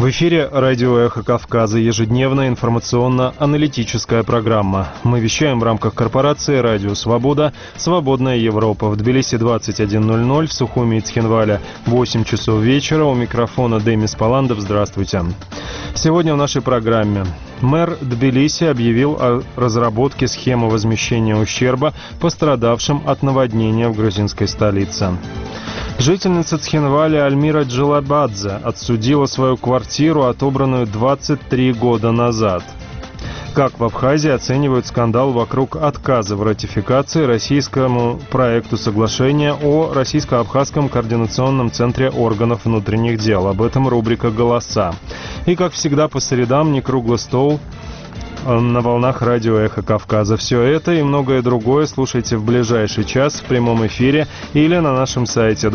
В эфире радио «Эхо Кавказа», ежедневная информационно-аналитическая программа. Мы вещаем в рамках корпорации «Радио Свобода», «Свободная Европа». В Тбилиси 21:00, в Сухуми и Цхинвале 8 часов вечера. У микрофона Демис Паландов. Здравствуйте. Сегодня в нашей программе. Мэр Тбилиси объявил о разработке схемы возмещения ущерба пострадавшим от наводнения в грузинской столице. Жительница Цхинваля Альмира Джилабадзе отсудила свою квартиру, отобранную 23 года назад. Как в Абхазии оценивают скандал вокруг отказа в ратификации российскому проекту соглашения о Российско-Абхазском координационном центре органов внутренних дел. Об этом рубрика «Голоса». И, как всегда, по средам не круглый стол на волнах радио «Эхо Кавказа». Все это и многое другое слушайте в ближайший час в прямом эфире или на нашем сайте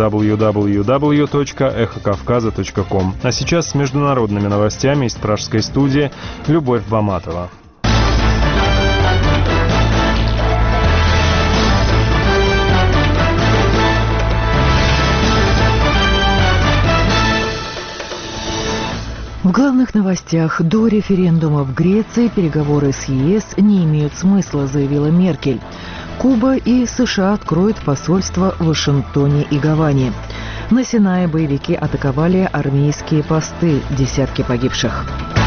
www.эхокавказа.ком. А сейчас с международными новостями из пражской студии Любовь Баматова. В главных новостях: до референдума в Греции переговоры с ЕС не имеют смысла, заявила Меркель. Куба и США откроют посольства в Вашингтоне и Гаване. На Синае боевики атаковали армейские посты, десятки погибших.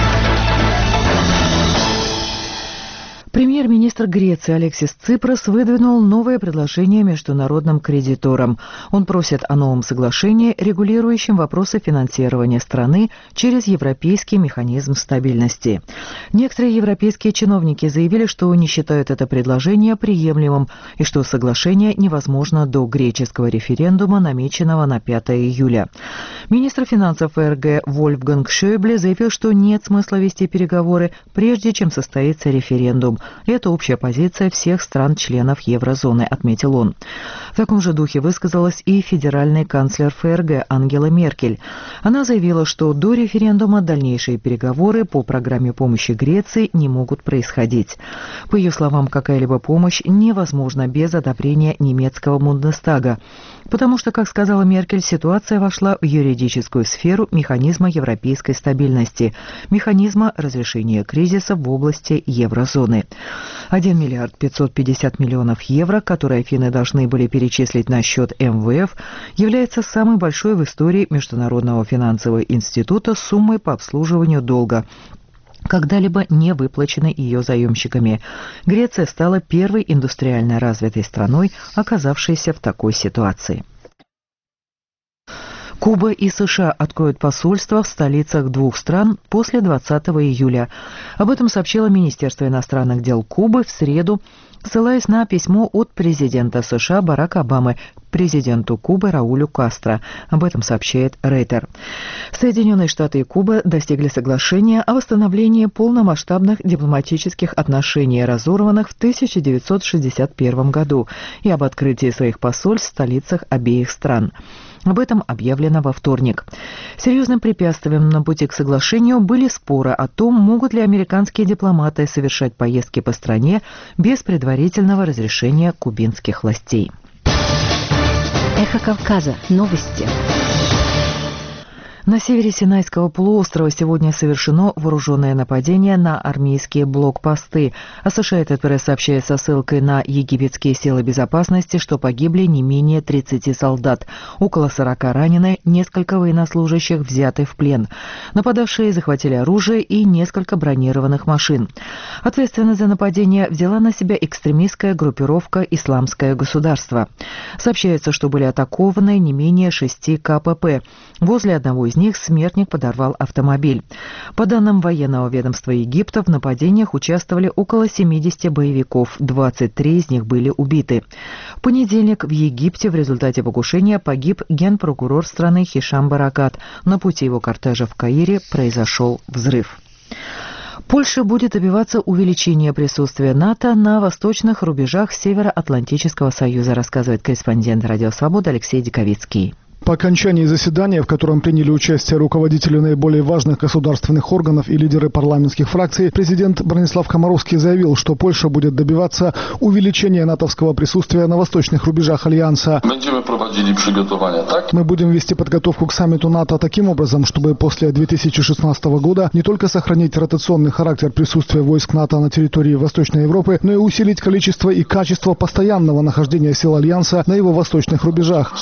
Премьер-министр Греции Алексис Ципрос выдвинул новое предложение международным кредиторам. Он просит о новом соглашении, регулирующем вопросы финансирования страны через Европейский механизм стабильности. Некоторые европейские чиновники заявили, что не считают это предложение приемлемым и что соглашение невозможно до греческого референдума, намеченного на 5 июля. Министр финансов ФРГ Вольфганг Шойбле заявил, что нет смысла вести переговоры, прежде чем состоится референдум. Это общая позиция всех стран-членов еврозоны, отметил он. В таком же духе высказалась и федеральный канцлер ФРГ Ангела Меркель. Она заявила, что до референдума дальнейшие переговоры по программе помощи Греции не могут происходить. По ее словам, какая-либо помощь невозможна без одобрения немецкого Бундестага, потому что, как сказала Меркель, ситуация вошла в юридическую сферу механизма европейской стабильности, механизма разрешения кризиса в области еврозоны. 1 миллиард 550 миллионов евро, которые финны должны были перечислить на счет МВФ, является самой большой в истории Международного финансового института суммой по обслуживанию долга, когда-либо не выплачены ее заемщиками. Греция стала первой индустриально развитой страной, оказавшейся в такой ситуации. Куба и США откроют посольства в столицах двух стран после 20 июля. Об этом сообщило Министерство иностранных дел Кубы в среду, ссылаясь на письмо от президента США Барака Обамы президенту Кубы Раулю Кастро. Об этом сообщает Рейтер. Соединенные Штаты и Куба достигли соглашения о восстановлении полномасштабных дипломатических отношений, разорванных в 1961 году, и об открытии своих посольств в столицах обеих стран. Об этом объявлено во вторник. Серьезным препятствием на пути к соглашению были споры о том, могут ли американские дипломаты совершать поездки по стране без предварительного разрешения кубинских властей. Эхо Кавказа. Новости. На севере Синайского полуострова сегодня совершено вооруженное нападение на армейские блокпосты. Associated Press сообщает со ссылкой на египетские силы безопасности, что погибли не менее 30 солдат, около 40 ранены, несколько военнослужащих взяты в плен. Нападавшие захватили оружие и несколько бронированных машин. Ответственность за нападение взяла на себя экстремистская группировка «Исламское государство». Сообщается, что были атакованы не менее 6 КПП. Возле одного из них смертник подорвал автомобиль. По данным военного ведомства Египта, в нападениях участвовали около 70 боевиков, 23 из них были убиты. В понедельник в Египте в результате покушения погиб генпрокурор страны Хишам Баракат. На пути его кортежа в Каире произошел взрыв. Польша будет добиваться увеличения присутствия НАТО на восточных рубежах Североатлантического союза, рассказывает корреспондент «Радио Свобода» Алексей Диковицкий. По окончании заседания, в котором приняли участие руководители наиболее важных государственных органов и лидеры парламентских фракций, президент Бронислав Комаровский заявил, что Польша будет добиваться увеличения натовского присутствия на восточных рубежах Альянса. Мы будем вести подготовку к саммиту НАТО таким образом, чтобы после 2016 года не только сохранить ротационный характер присутствия войск НАТО на территории Восточной Европы, но и усилить количество и качество постоянного нахождения сил Альянса на его восточных рубежах,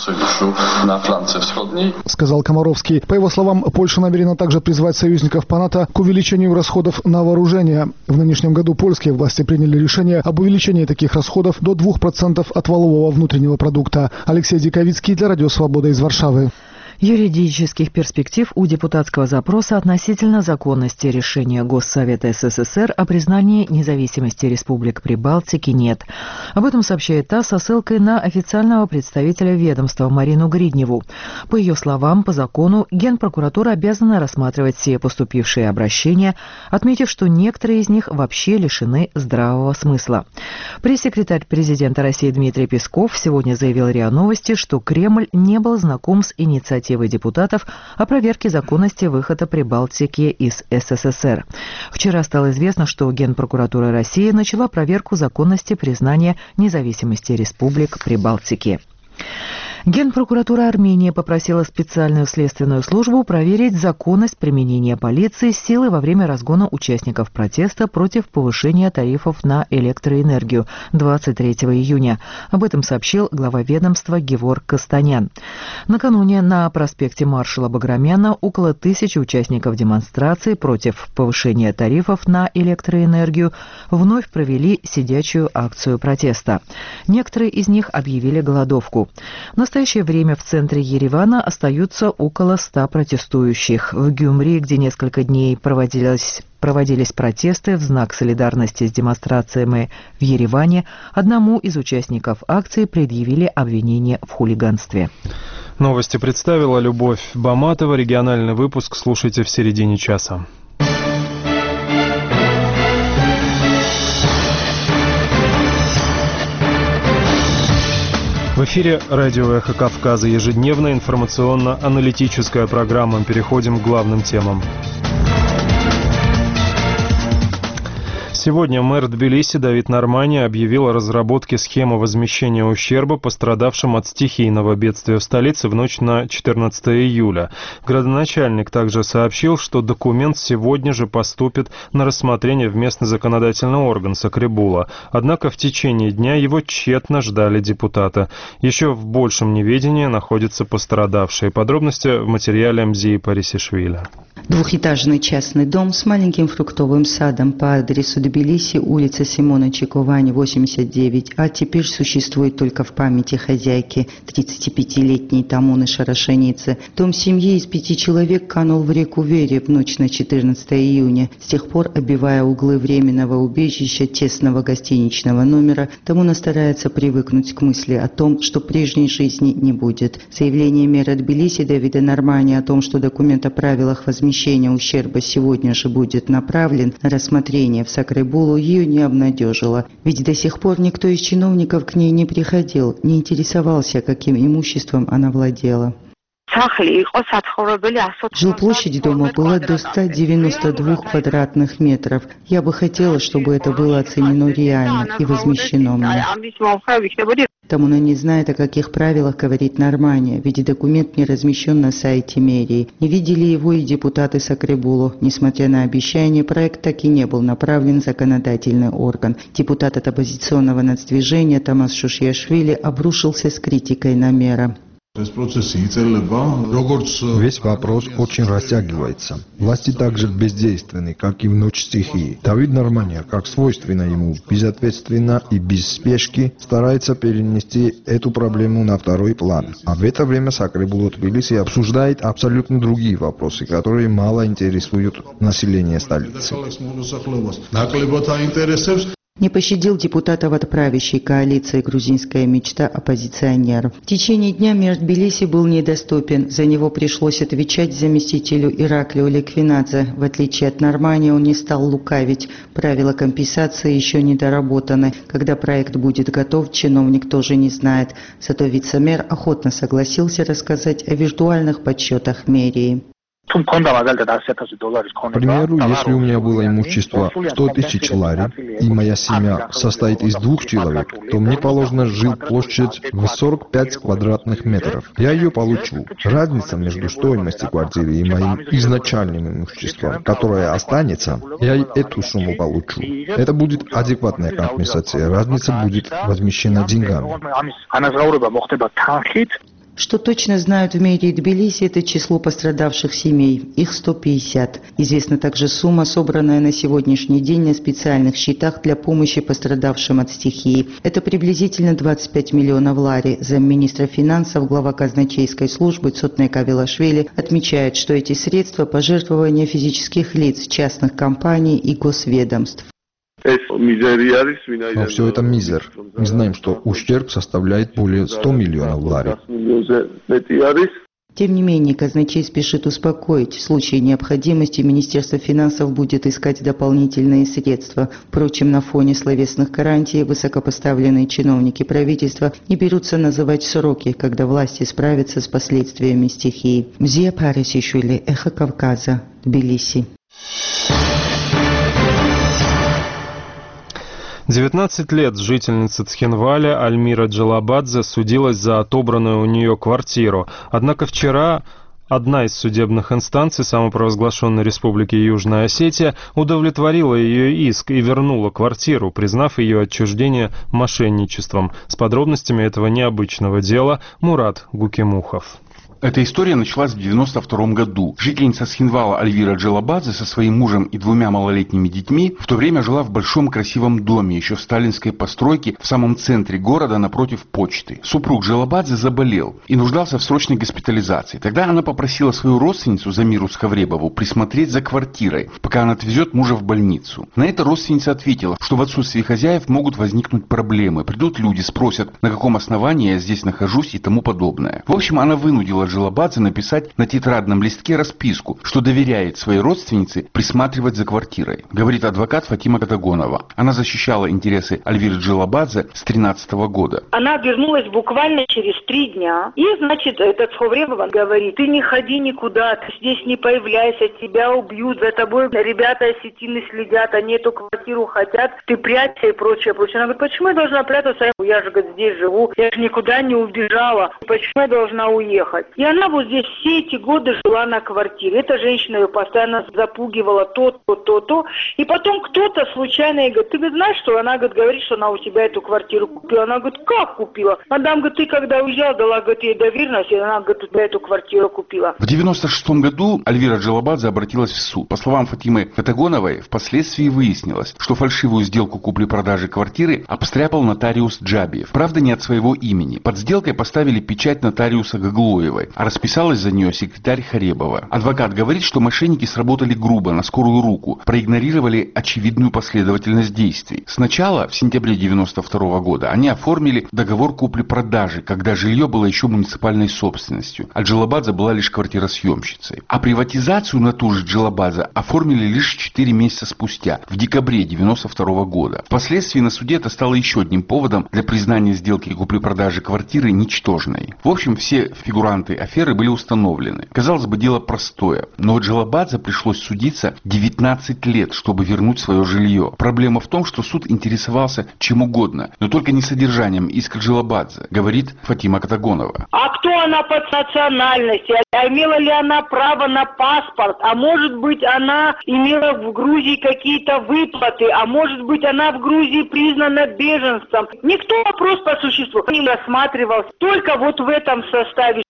сказал Комаровский. По его словам, Польша намерена также призвать союзников по НАТО к увеличению расходов на вооружение. В нынешнем году польские власти приняли решение об увеличении таких расходов до 2% от валового внутреннего продукта. Алексей Диковицкий для Радио Свобода из Варшавы. Юридических перспектив у депутатского запроса относительно законности решения Госсовета СССР о признании независимости республик Прибалтики нет. Об этом сообщает ТАСС со ссылкой на официального представителя ведомства Марину Гридневу. По ее словам, по закону Генпрокуратура обязана рассматривать все поступившие обращения, отметив, что некоторые из них вообще лишены здравого смысла. Пресс-секретарь президента России Дмитрий Песков сегодня заявил РИА Новости, что Кремль не был знаком с инициативой депутатов о проверке законности выхода Прибалтики из СССР. Вчера стало известно, что Генпрокуратура России начала проверку законности признания независимости республик Прибалтики. Генпрокуратура Армении попросила специальную следственную службу проверить законность применения полиции силы во время разгона участников протеста против повышения тарифов на электроэнергию 23 июня. Об этом сообщил глава ведомства Геворг Костанян. Накануне на проспекте маршала Баграмяна около 1000 участников демонстрации против повышения тарифов на электроэнергию вновь провели сидячую акцию протеста. Некоторые из них объявили голодовку. В настоящее время в центре Еревана остаются около 100 протестующих. В Гюмри, где несколько дней проводились протесты в знак солидарности с демонстрациями в Ереване, одному из участников акции предъявили обвинение в хулиганстве. Новости представила Любовь Баматова. Региональный выпуск слушайте в середине часа. В эфире радио «Эхо Кавказа». Ежедневная информационно-аналитическая программа. Переходим к главным темам. Сегодня мэр Тбилиси Давид Нормани объявил о разработке схемы возмещения ущерба пострадавшим от стихийного бедствия в столице в ночь на 14 июля. Градоначальник также сообщил, что документ сегодня же поступит на рассмотрение в местный законодательный орган Сакребула. Однако в течение дня его тщетно ждали депутаты. Еще в большем неведении находятся пострадавшие. Подробности в материале Мзии Парисишвили. Двухэтажный частный дом с маленьким фруктовым садом по адресу Тбилиси, улица Симона Чиковани, 89А, теперь существует только в памяти хозяйки, 35-летней Тамуны Шарашеницы. Дом семьи из 5 человек канул в реку Вере в ночь на 14 июня. С тех пор, оббивая углы временного убежища тесного гостиничного номера, Тамуна старается привыкнуть к мысли о том, что прежней жизни не будет. Заявление мэра Тбилиси Давида Нормани о том, что документ о правилах возмещения ущерба сегодня же будет направлен на рассмотрение в Сакребулу, ее не обнадежило. Ведь до сих пор никто из чиновников к ней не приходил, не интересовался, каким имуществом она владела. Жилплощадь дома была до 192 квадратных метров. Я бы хотела, чтобы это было оценено реально и возмещено мне. Тамуна не знает, о каких правилах говорит Нормани, ведь документ не размещен на сайте мэрии. Не видели его и депутаты Сакребулу. Несмотря на обещание, проект так и не был направлен в законодательный орган. Депутат от оппозиционного нацдвижения Тамас Шушьяшвили обрушился с критикой на мэра. Весь вопрос очень растягивается. Власти также бездейственны, как и в ночь стихии. Давид Нормани, как свойственно ему, безответственно и без спешки, старается перенести эту проблему на второй план. А в это время Сакребулу Тбилиси обсуждает абсолютно другие вопросы, которые мало интересуют население столицы. Не пощадил депутатов от правящей коалиции «Грузинская мечта» оппозиционеров. В течение дня мэр Тбилиси был недоступен. За него пришлось отвечать заместителю Ираклию Ликвинадзе. В отличие от Нормани, он не стал лукавить. Правила компенсации еще не доработаны. Когда проект будет готов, чиновник тоже не знает. Зато вице-мэр охотно согласился рассказать о виртуальных подсчетах мэрии. К примеру, если у меня было имущество 100 тысяч лари, и моя семья состоит из 2 человек, то мне положена жилплощадь в 45 квадратных метров. Я ее получу. Разница между стоимостью квартиры и моим изначальным имуществом, которое останется, я и эту сумму получу. Это будет адекватная компенсация. Разница будет возмещена деньгами. Что точно знают в мэрии Тбилиси, это число пострадавших семей. Их 150. Известна также сумма, собранная на сегодняшний день на специальных счетах для помощи пострадавшим от стихии. Это приблизительно 25 миллионов лари. Замминистра финансов, глава казначейской службы Цотне Кавилашвили отмечает, что эти средства – пожертвования физических лиц, частных компаний и госведомств. Но все это мизер. Мы знаем, что ущерб составляет более 100 миллионов лари. Тем не менее, казначей спешит успокоить. В случае необходимости Министерство финансов будет искать дополнительные средства. Впрочем, на фоне словесных гарантий высокопоставленные чиновники правительства не берутся называть сроки, когда власти справятся с последствиями стихии. Мзия Парисишвили, Эхо Кавказа, Тбилиси. 19 лет жительница Цхинваля Альмира Джалабадзе судилась за отобранную у нее квартиру. Однако вчера одна из судебных инстанций самопровозглашенной Республики Южная Осетия удовлетворила ее иск и вернула квартиру, признав ее отчуждение мошенничеством. С подробностями этого необычного дела Мурат Гукимухов. Эта история началась в 1992 году. Жительница Цхинвала Альвира Джалабадзе со своим мужем и 2 малолетними детьми в то время жила в большом красивом доме, еще в сталинской постройке, в самом центре города, напротив почты. Супруг Джалабадзе заболел и нуждался в срочной госпитализации. Тогда она попросила свою родственницу Замиру Схавребову присмотреть за квартирой, пока она отвезет мужа в больницу. На это родственница ответила, что в отсутствии хозяев могут возникнуть проблемы. Придут люди, спросят, на каком основании я здесь нахожусь и тому подобное. В общем, она вынудила Джалабадзе написать на тетрадном листке расписку, что доверяет своей родственнице присматривать за квартирой, говорит адвокат Фатима Катагонова. Она защищала интересы Альвиры Джалабадзе с 2013 года. Она вернулась буквально через 3 дня. И, значит, этот Схавребова говорит: ты не ходи никуда, ты здесь не появляйся, тебя убьют, за тобой ребята осетины следят, они эту квартиру хотят, ты прячься и прочее, прочее. Она говорит: почему я должна прятаться? Я же, говорит, здесь живу, я же никуда не убежала, почему я должна уехать? И она вот здесь все эти годы жила на квартире. Эта женщина ее постоянно запугивала то. И потом кто-то случайно ей говорит: ты ведь знаешь, что она, говорит, что она у тебя эту квартиру купила. Она говорит: как купила? Мадам, говорит, ты когда уезжал, дала, говорит, ей доверенность, и она, говорит, у тебя эту квартиру купила. В 1996 году Альвира Джалабадзе обратилась в суд. По словам Фатимы Катагоновой, впоследствии выяснилось, что фальшивую сделку купли-продажи квартиры обстряпал нотариус Джабиев. Правда, не от своего имени. Под сделкой поставили печать нотариуса Гаглоевой, а расписалась за нее секретарь Харебова. Адвокат говорит, что мошенники сработали грубо, на скорую руку, проигнорировали очевидную последовательность действий. Сначала, в сентябре 1992 года, они оформили договор купли-продажи, когда жилье было еще муниципальной собственностью, а Джалабадзе была лишь квартиросъемщицей. А приватизацию на ту же Джалабадзе оформили лишь 4 месяца спустя, в декабре 1992 года. Впоследствии на суде это стало еще одним поводом для признания сделки купли-продажи квартиры ничтожной. В общем, все фигуранты аферы были установлены. Казалось бы, дело простое, но Джалабадзе пришлось судиться 19 лет, чтобы вернуть свое жилье. Проблема в том, что суд интересовался чем угодно, но только не содержанием иска Джалабадзе, говорит Фатима Катагонова. А кто она по национальности? А имела ли она право на паспорт? А может быть, она имела в Грузии какие-то выплаты? А может быть, она в Грузии признана беженцем? Никто вопрос по существу не рассматривался. Только вот в этом составе.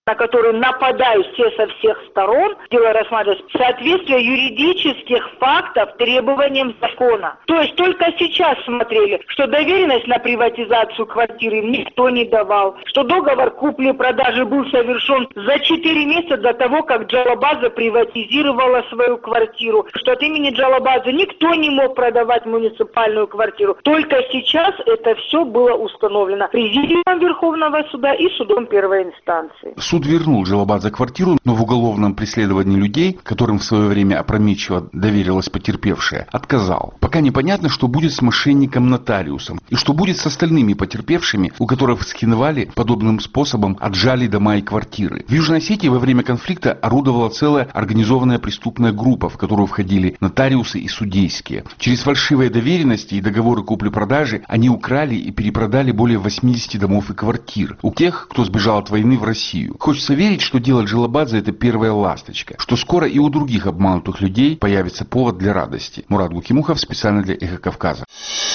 на которые нападают все со всех сторон, дело рассматривается соответствие юридических фактов требованиям закона. То есть только сейчас смотрели, что доверенность на приватизацию квартиры им никто не давал, что договор купли-продажи был совершен за 4 месяца до того, как Джалабаза приватизировала свою квартиру, что от имени Джалабаза никто не мог продавать муниципальную квартиру. Только сейчас это все было установлено Президиумом Верховного суда и судом первой инстанции. Суд вернул Джалабаза квартиру, но в уголовном преследовании людей, которым в свое время опрометчиво доверилась потерпевшая, отказал. Пока непонятно, что будет с мошенником-нотариусом и что будет с остальными потерпевшими, у которых с Хинвали подобным способом отжали дома и квартиры. В Южной Осетии во время конфликта орудовала целая организованная преступная группа, в которую входили нотариусы и судейские. Через фальшивые доверенности и договоры купли-продажи они украли и перепродали более 80 домов и квартир у тех, кто сбежал от войны в Россию. Хочется верить, что дело Джалабаза — это первая ласточка, что скоро и у других обманутых людей появится повод для радости. Мурат Гукимухов специально для «Эхо Кавказа».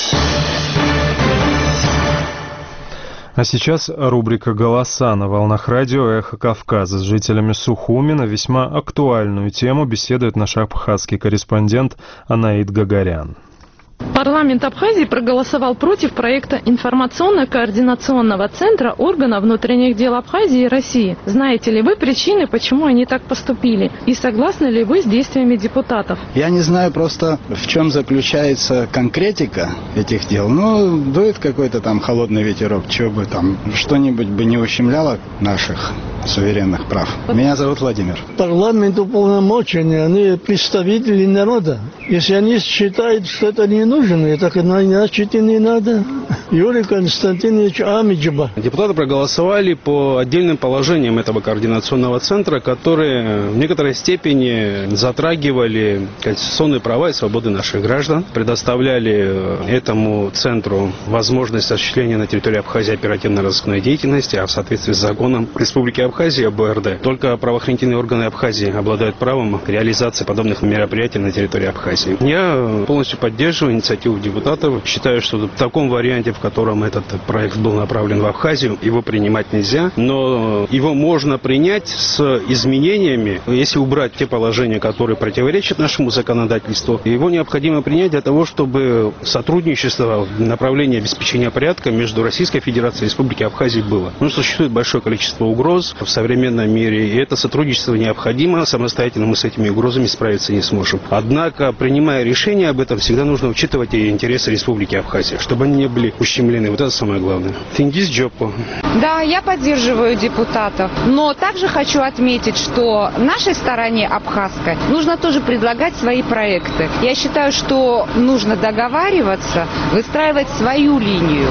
А сейчас рубрика «Голоса» на волнах радио «Эхо Кавказа». С жителями Сухуми на весьма актуальную тему беседует наш абхазский корреспондент Анаид Гагарян. Парламент Абхазии проголосовал против проекта информационно-координационного центра органов внутренних дел Абхазии и России. Знаете ли вы причины, почему они так поступили? И согласны ли вы с действиями депутатов? Я не знаю просто, в чем заключается конкретика этих дел. Ну, дует какой-то там холодный ветерок, чего бы там, что-нибудь бы не ущемляло наших суверенных прав. Меня зовут Владимир. Парламент уполномоченный, они представители народа. Если они считают, что это не нужно, так значит и не надо. Юрий Константинович Амиджба. Депутаты проголосовали по отдельным положениям этого координационного центра, которые в некоторой степени затрагивали конституционные права и свободы наших граждан, предоставляли этому центру возможность осуществления на территории Абхазии оперативно-розыскной деятельности, а в соответствии с законом Республики Абхазия об ОРД, только правоохранительные органы Абхазии обладают правом реализации подобных мероприятий на территории Абхазии. Я полностью поддерживаю инициативу депутатов. Считаю, что в таком варианте, в котором этот проект был направлен в Абхазию, его принимать нельзя, но его можно принять с изменениями, если убрать те положения, которые противоречат нашему законодательству. Его необходимо принять для того, чтобы сотрудничество в направлении обеспечения порядка между Российской Федерацией и Республикой Абхазия было. Потому что существует большое количество угроз в современном мире, и это сотрудничество необходимо. Самостоятельно мы с этими угрозами справиться не сможем. Однако, принимая решение об этом, всегда нужно учитывать и интересы Республики Абхазия, чтобы они не были ущемлены. Вот это самое главное. Тиндис Джоппо. Да, я поддерживаю депутатов, но также хочу отметить, что нашей стороне абхазской нужно тоже предлагать свои проекты. Я считаю, что нужно договариваться, выстраивать свою линию,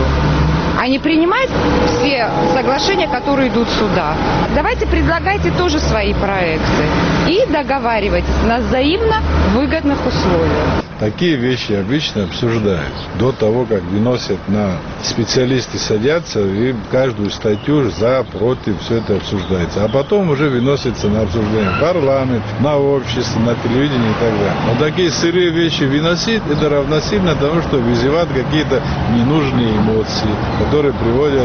а не принимать все соглашения, которые идут сюда. Давайте предлагайте тоже свои проекты и договаривайтесь на взаимно выгодных условиях. Такие вещи обычно обсуждают до того, как выносят на специалисты садятся и каждую статью за, против, все это обсуждается. А потом уже выносится на обсуждение в парламент, на общество, на телевидение и так далее. Но такие сырые вещи выносить, это равносильно тому, что вызывают какие-то ненужные эмоции, которые приводят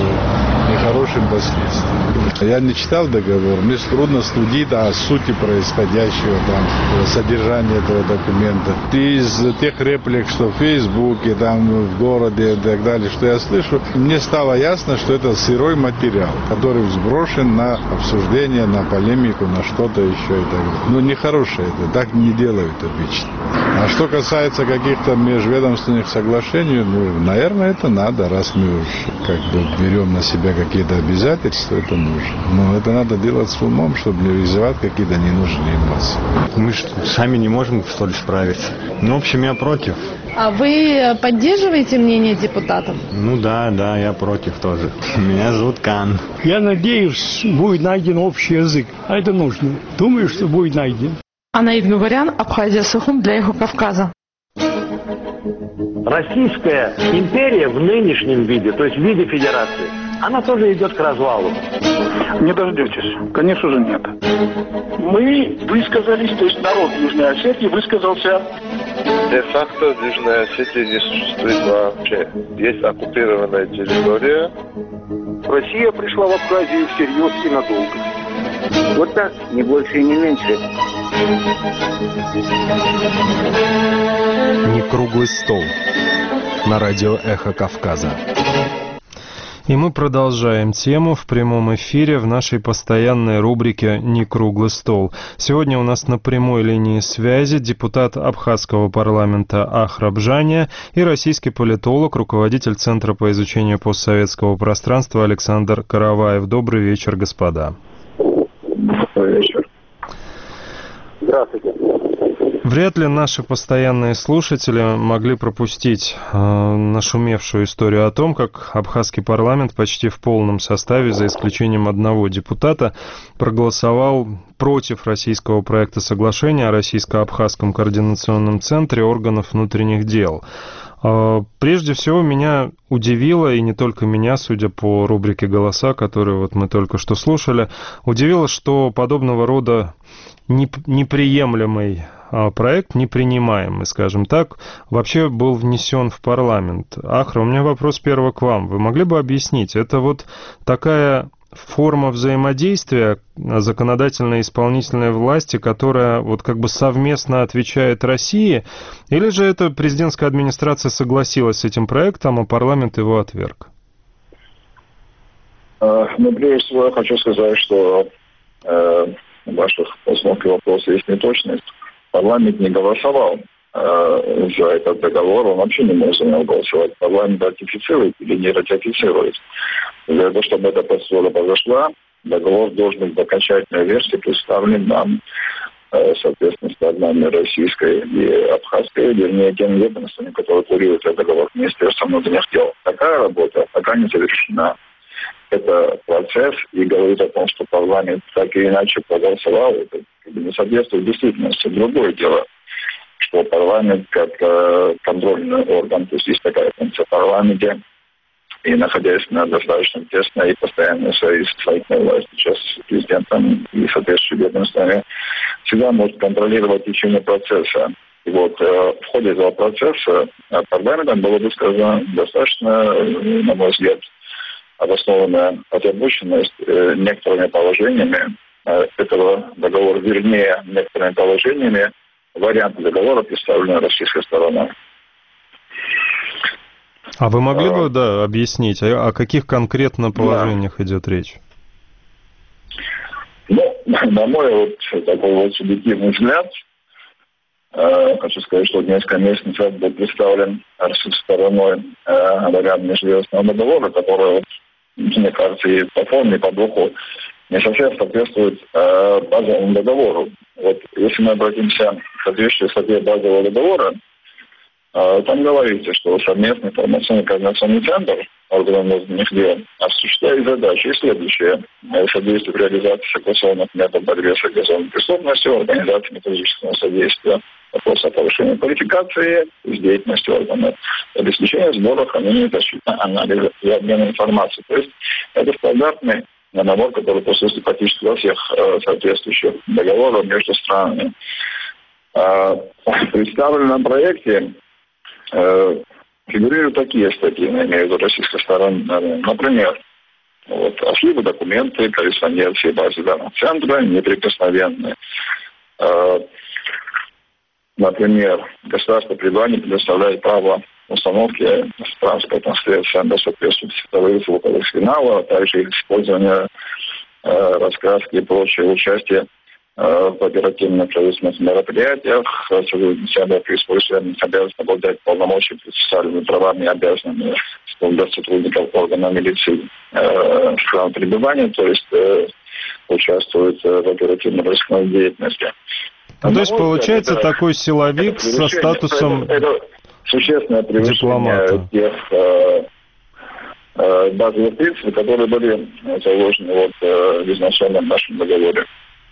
к нехорошим последствиям. Я не читал договор, мне трудно судить о сути происходящего, там, содержания этого документа. Из тех реплик, что в Фейсбуке, там, в городе и так далее, что я слышу, мне стало ясно, что это сырой материал, который сброшен на обсуждение, на полемику, на что-то еще и так далее. Ну, нехорошее это, так не делают обычно. А что касается каких-то межведомственных соглашений, ну, наверное, это надо, раз мы уж как бы берем на себя какие-то обязательства, это нужно. Но это надо делать с умом, чтобы не вызывать какие-то ненужные эмоции. Мы же сами не можем, что ли, справиться. Ну, в общем, я против. А вы поддерживаете мнение депутатов? Ну да, я против тоже. Меня зовут Кан. Я надеюсь, будет найден общий язык. А это нужно. Думаю, что будет найден. Анаид Гагарян, Абхазия, Сухум для «Эхо Кавказа». Российская империя в нынешнем виде, то есть в виде федерации, она тоже идет к развалу. Не дождетесь. Конечно же, нет. Мы высказались, то есть народ Южной Осетии высказался. Де-факто в Южной Осетии не существует вообще. Есть оккупированная территория. Россия пришла в Абхазию всерьез и надолго. Вот так, не больше и не меньше. Не круглый стол. На радио «Эхо Кавказа». И мы продолжаем тему в прямом эфире в нашей постоянной рубрике «Не круглый стол». Сегодня у нас на прямой линии связи депутат Абхазского парламента Ахрабжания и российский политолог, руководитель Центра по изучению постсоветского пространства Александр Караваев. Добрый вечер, господа. Добрый вечер. Здравствуйте. Вряд ли наши постоянные слушатели могли пропустить нашумевшую историю о том, как абхазский парламент почти в полном составе, за исключением одного депутата, проголосовал против российского проекта соглашения о Российско-Абхазском координационном центре органов внутренних дел. Прежде всего, меня удивило, и не только меня, судя по рубрике «Голоса», которую вот мы только что слушали, удивило, что подобного рода неприемлемый проект, непринимаемый, скажем так, вообще был внесен в парламент. Ахра, у меня вопрос первый к вам. Вы могли бы объяснить, это вот такая форма взаимодействия законодательной и исполнительной власти, которая вот как бы совместно отвечает России, или же эта президентская администрация согласилась с этим проектом, а парламент его отверг? Ну, прежде всего, я хочу сказать, что в ваших постановках вопросов есть неточность. Парламент не голосовал за этот договор, он вообще не может за него голосовать. Парламент ратифицирует или не ратифицирует. Для того, чтобы эта процедура произошла, договор должен быть в окончательной версии представлен нам, соответственно, сторонами российской и абхазской, вернее, тем ведомствами, которые курируют этот договор, Министерством внутренних дел. Такая работа пока не завершена. Это процесс, и говорит о том, что парламент так или иначе проголосовал, это не соответствует действительности. Другое дело, что парламент как контрольный орган, то есть есть такая функция в парламенте, и находясь на достаточно тесной и постоянной своей исполнительной власти, сейчас с президентом и соответствующими ведомствами, всегда может контролировать течение процесса. И вот в ходе этого процесса парламентом было высказано достаточно, на мой взгляд, обоснованная озабоченность некоторыми положениями этого договора, вернее, некоторыми положениями варианта договора, представленного российской стороной. А вы могли бы, объяснить, о каких конкретно положениях идет речь? Ну, на мой вот такой вот субъективный взгляд, хочу сказать, что несколько месяцев назад был представлен российской стороной вариант межведомственного договора, который, мне кажется, и по форме, и по духу не совсем соответствует базовому договору. Вот если мы обратимся к соответствующей статье базового договора, там говорится, что совместный информационный координационный центр органов внутренних дел осуществляет задачи следующие: содействие в реализации согласованных методов борьбы с организованной преступностью, организации методического содействия, вопросы о повышении квалификации, с деятельностью органов, обеспечение сбора, хранения, защиты, анализа и обмена информацией. То есть это стандартный набор, который присутствует практически во всех соответствующих договорах между странами. В представленном проекте фигурируют такие статьи, я имею в виду российской стороны. Например, архивы, документы, корреспонденции, базы данных центра неприкосновенны. Например, государство пребывания предоставляет право установки транспортных средств до соответствующих световых звуковых сигналов, а также их использование, раскраски и прочее, участие в оперативно-правительственных мероприятиях, себя при использовании обязанности обладать полномочиями, процессуальными правами и обязанностями для сотрудников органов милиции стран пребывания, то есть участвуют в оперативно-правительственной деятельности. То есть получается такой силовик со статусом это существенное превышение тех базовых принципов, которые были заложены в изначальном нашем договоре.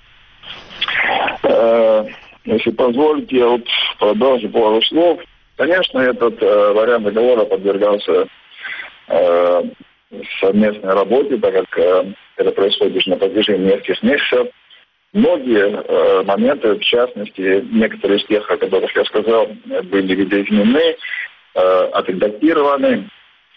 Если позволите, я продолжу пару слов. Конечно, этот вариант договора подвергался совместной работе, так как это происходит уже на протяжении нескольких месяцев. Многие моменты, в частности, некоторые из тех, о которых я сказал, были видоизменены, отредактированы.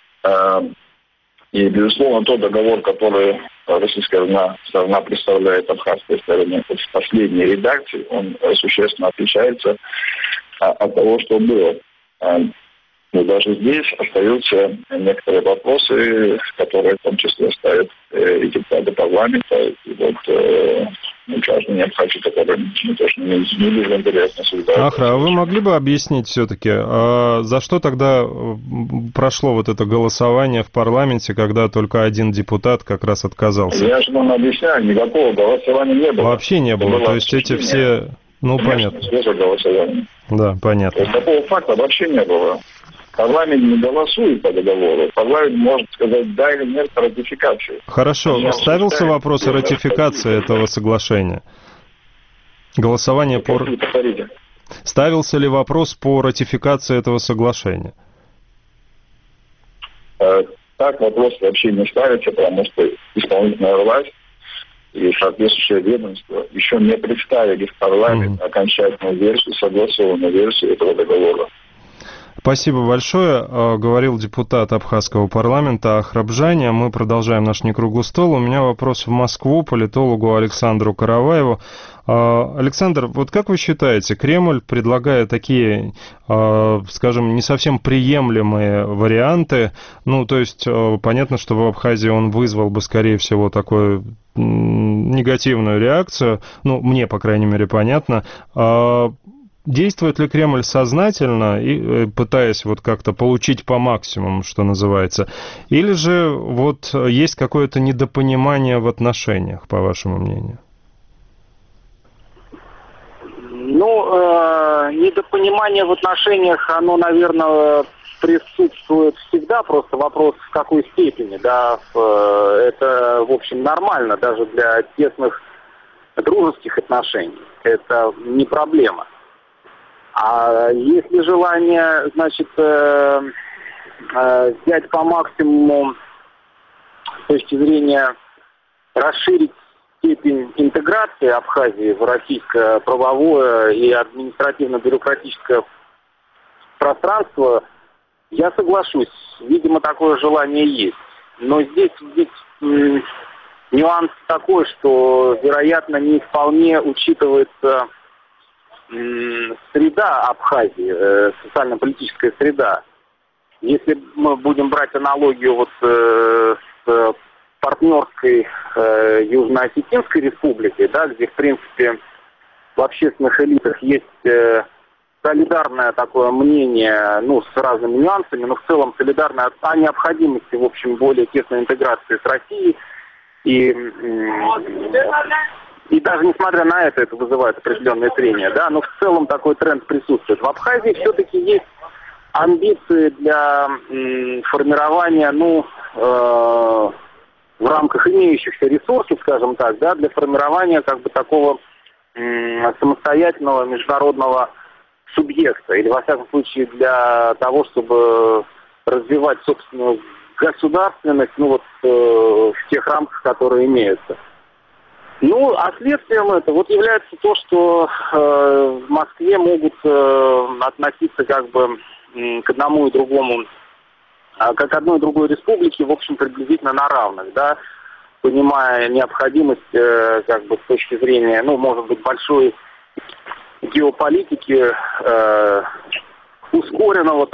И, безусловно, тот договор, который российская сторона представляет абхазской стороне в последней редакции, он существенно отличается от того, что было. Но даже здесь остаются некоторые вопросы, которые в том числе ставят и депутаты парламента, и вот граждане Абхазии, которые точно не были интересно осуждают. Ахра, а вы могли бы объяснить все-таки, за что тогда прошло вот это голосование в парламенте, когда только один депутат как раз отказался? Я же вам объясняю, никакого голосования не было. Вообще не было, то есть эти все... Ну, понятно. Голосование. Да, понятно. То есть такого факта вообще не было. Парламент не голосует по договору. Парламент может сказать да или нет по ратификации. Хорошо. Ставился вопрос о ратификации этого соглашения? Голосование по... Ставился ли вопрос по ратификации этого соглашения? Так вопрос вообще не ставится, потому что исполнительная власть и соответствующее ведомство еще не представили в парламент окончательную версию, согласованную версию этого договора. Спасибо большое. Говорил депутат Абхазского парламента Ахрабжани. Мы продолжаем наш некруглый стол. У меня вопрос в Москву политологу Александру Караваеву. Александр, вот как вы считаете, Кремль, предлагая такие, скажем, не совсем приемлемые варианты, ну, то есть понятно, что в Абхазии он вызвал бы, скорее всего, такую негативную реакцию, ну, мне, по крайней мере, понятно. Действует ли Кремль сознательно, и пытаясь вот как-то получить по максимуму, что называется, или же вот есть какое-то недопонимание в отношениях, по вашему мнению? Ну, недопонимание в отношениях, оно, наверное, присутствует всегда, просто вопрос в какой степени, да, это, в общем, нормально, даже для тесных дружеских отношений, это не проблема. А если желание, значит, взять по максимуму с точки зрения расширить степень интеграции Абхазии в российское правовое и административно-бюрократическое пространство, я соглашусь. Видимо, такое желание есть. Но здесь нюанс такой, что, вероятно, не вполне учитывается среда Абхазии, социально-политическая среда. Если мы будем брать аналогию вот с партнерской Южно-Осетинской республикой, да, где, в принципе, в общественных элитах есть солидарное такое мнение, ну, с разными нюансами, но в целом солидарное о необходимости, в общем, более тесной интеграции с Россией. И даже несмотря на это вызывает определенные трения, да, но в целом такой тренд присутствует. В Абхазии все-таки есть амбиции для формирования, ну, в рамках имеющихся ресурсов, скажем так, да, для формирования как бы такого самостоятельного международного субъекта, или, во всяком случае, для того, чтобы развивать собственную государственность, ну, вот в тех рамках, которые имеются. Ну, а следствием это вот является то, что в Москве могут относиться как бы к одному и другому, как одной и другой республике, в общем, приблизительно на равных, да, понимая необходимость, как бы, с точки зрения, ну, может быть, большой геополитики, ускоренного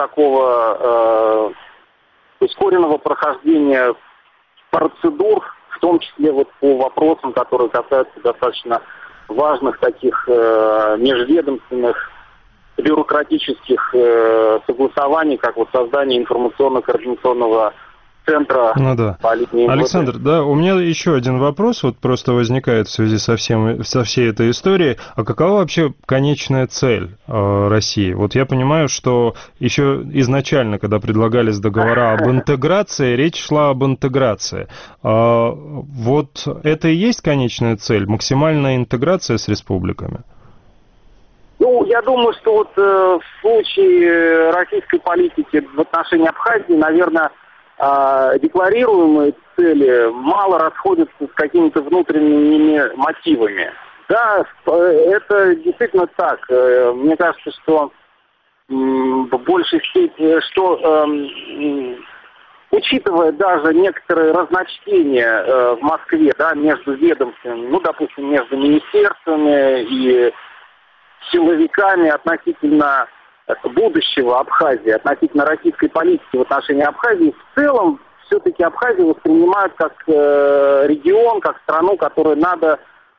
прохождения процедур, в том числе вот по вопросам, которые касаются достаточно важных таких межведомственных бюрократических согласований, как вот создание информационно-координационного центра. Ну да. Александр, да, у меня еще один вопрос вот просто возникает в связи со всей этой историей. А какова вообще конечная цель России? Вот я понимаю, что еще изначально, когда предлагались договора об интеграции, речь шла об интеграции. Вот это и есть конечная цель? Максимальная интеграция с республиками? Ну, я думаю, что вот в случае российской политики в отношении Абхазии, наверное, декларируемые цели мало расходятся с какими-то внутренними мотивами. Да, это действительно так. Мне кажется, что в большей степени, что учитывая даже некоторые разночтения в Москве, да, между ведомствами, ну, допустим, между министерствами и силовиками относительно будущего Абхазии, относительно российской политики в отношении Абхазии, в целом все-таки Абхазию воспринимают как регион, как страну, которую надо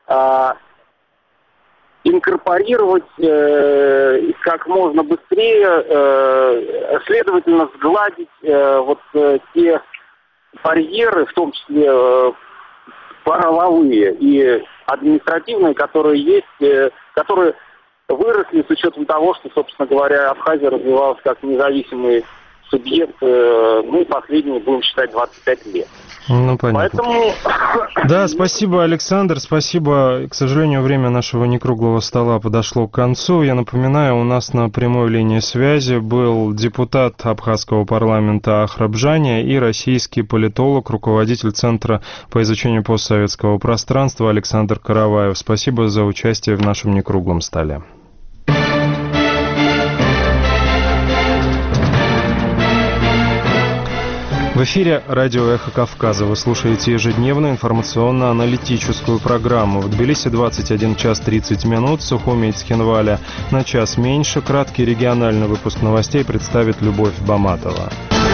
инкорпорировать как можно быстрее, следовательно, сгладить те барьеры, в том числе правовые и административные, которые есть, которые выросли с учетом того, что, собственно говоря, Абхазия развивалась как независимый субъект, последние, будем считать, 25 лет. Ну, понятно. Поэтому... Да, спасибо, Александр, спасибо. К сожалению, время нашего некруглого стола подошло к концу. Я напоминаю, у нас на прямой линии связи был депутат абхазского парламента Ахрабжания и российский политолог, руководитель Центра по изучению постсоветского пространства Александр Караваев. Спасибо за участие в нашем некруглом столе. В эфире радио «Эхо Кавказа». Вы слушаете ежедневную информационно-аналитическую программу. В Тбилиси 21 час 30 минут, в Сухуми и Цхинвале на час меньше. Краткий региональный выпуск новостей представит Любовь Баматова.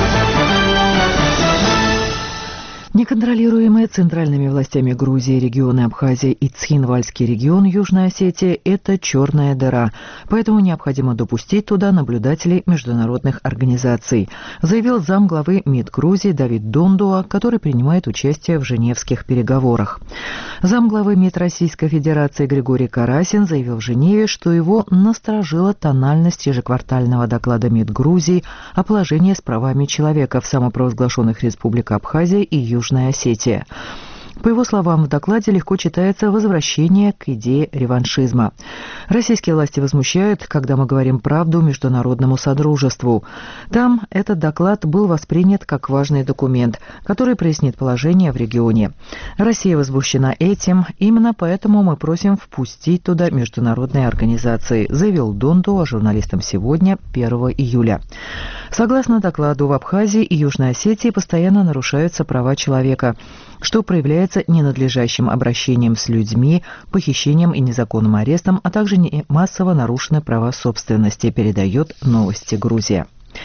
Неконтролируемые центральными властями Грузии регионы Абхазия и Цхинвальский регион Южной Осетии – это черная дыра, поэтому необходимо допустить туда наблюдателей международных организаций, заявил замглавы МИД Грузии Давид Дундуа, который принимает участие в женевских переговорах. Замглавы МИД Российской Федерации Григорий Карасин заявил в Женеве, что его насторожила тональность ежеквартального доклада МИД Грузии о положении с правами человека в самопровозглашенных республиках Абхазия и Южная Осетия. По его словам, в докладе легко читается возвращение к идее реваншизма. Российские власти возмущают, когда мы говорим правду международному содружеству. Там этот доклад был воспринят как важный документ, который прояснит положение в регионе. Россия возмущена этим, именно поэтому мы просим впустить туда международные организации, заявил Дундуа журналистам сегодня, 1 июля. Согласно докладу, в Абхазии и Южной Осетии постоянно нарушаются права человека, что проявляется ненадлежащим обращением с людьми, похищением и незаконным арестом, а также массово нарушены права собственности, передает «Новости Грузия».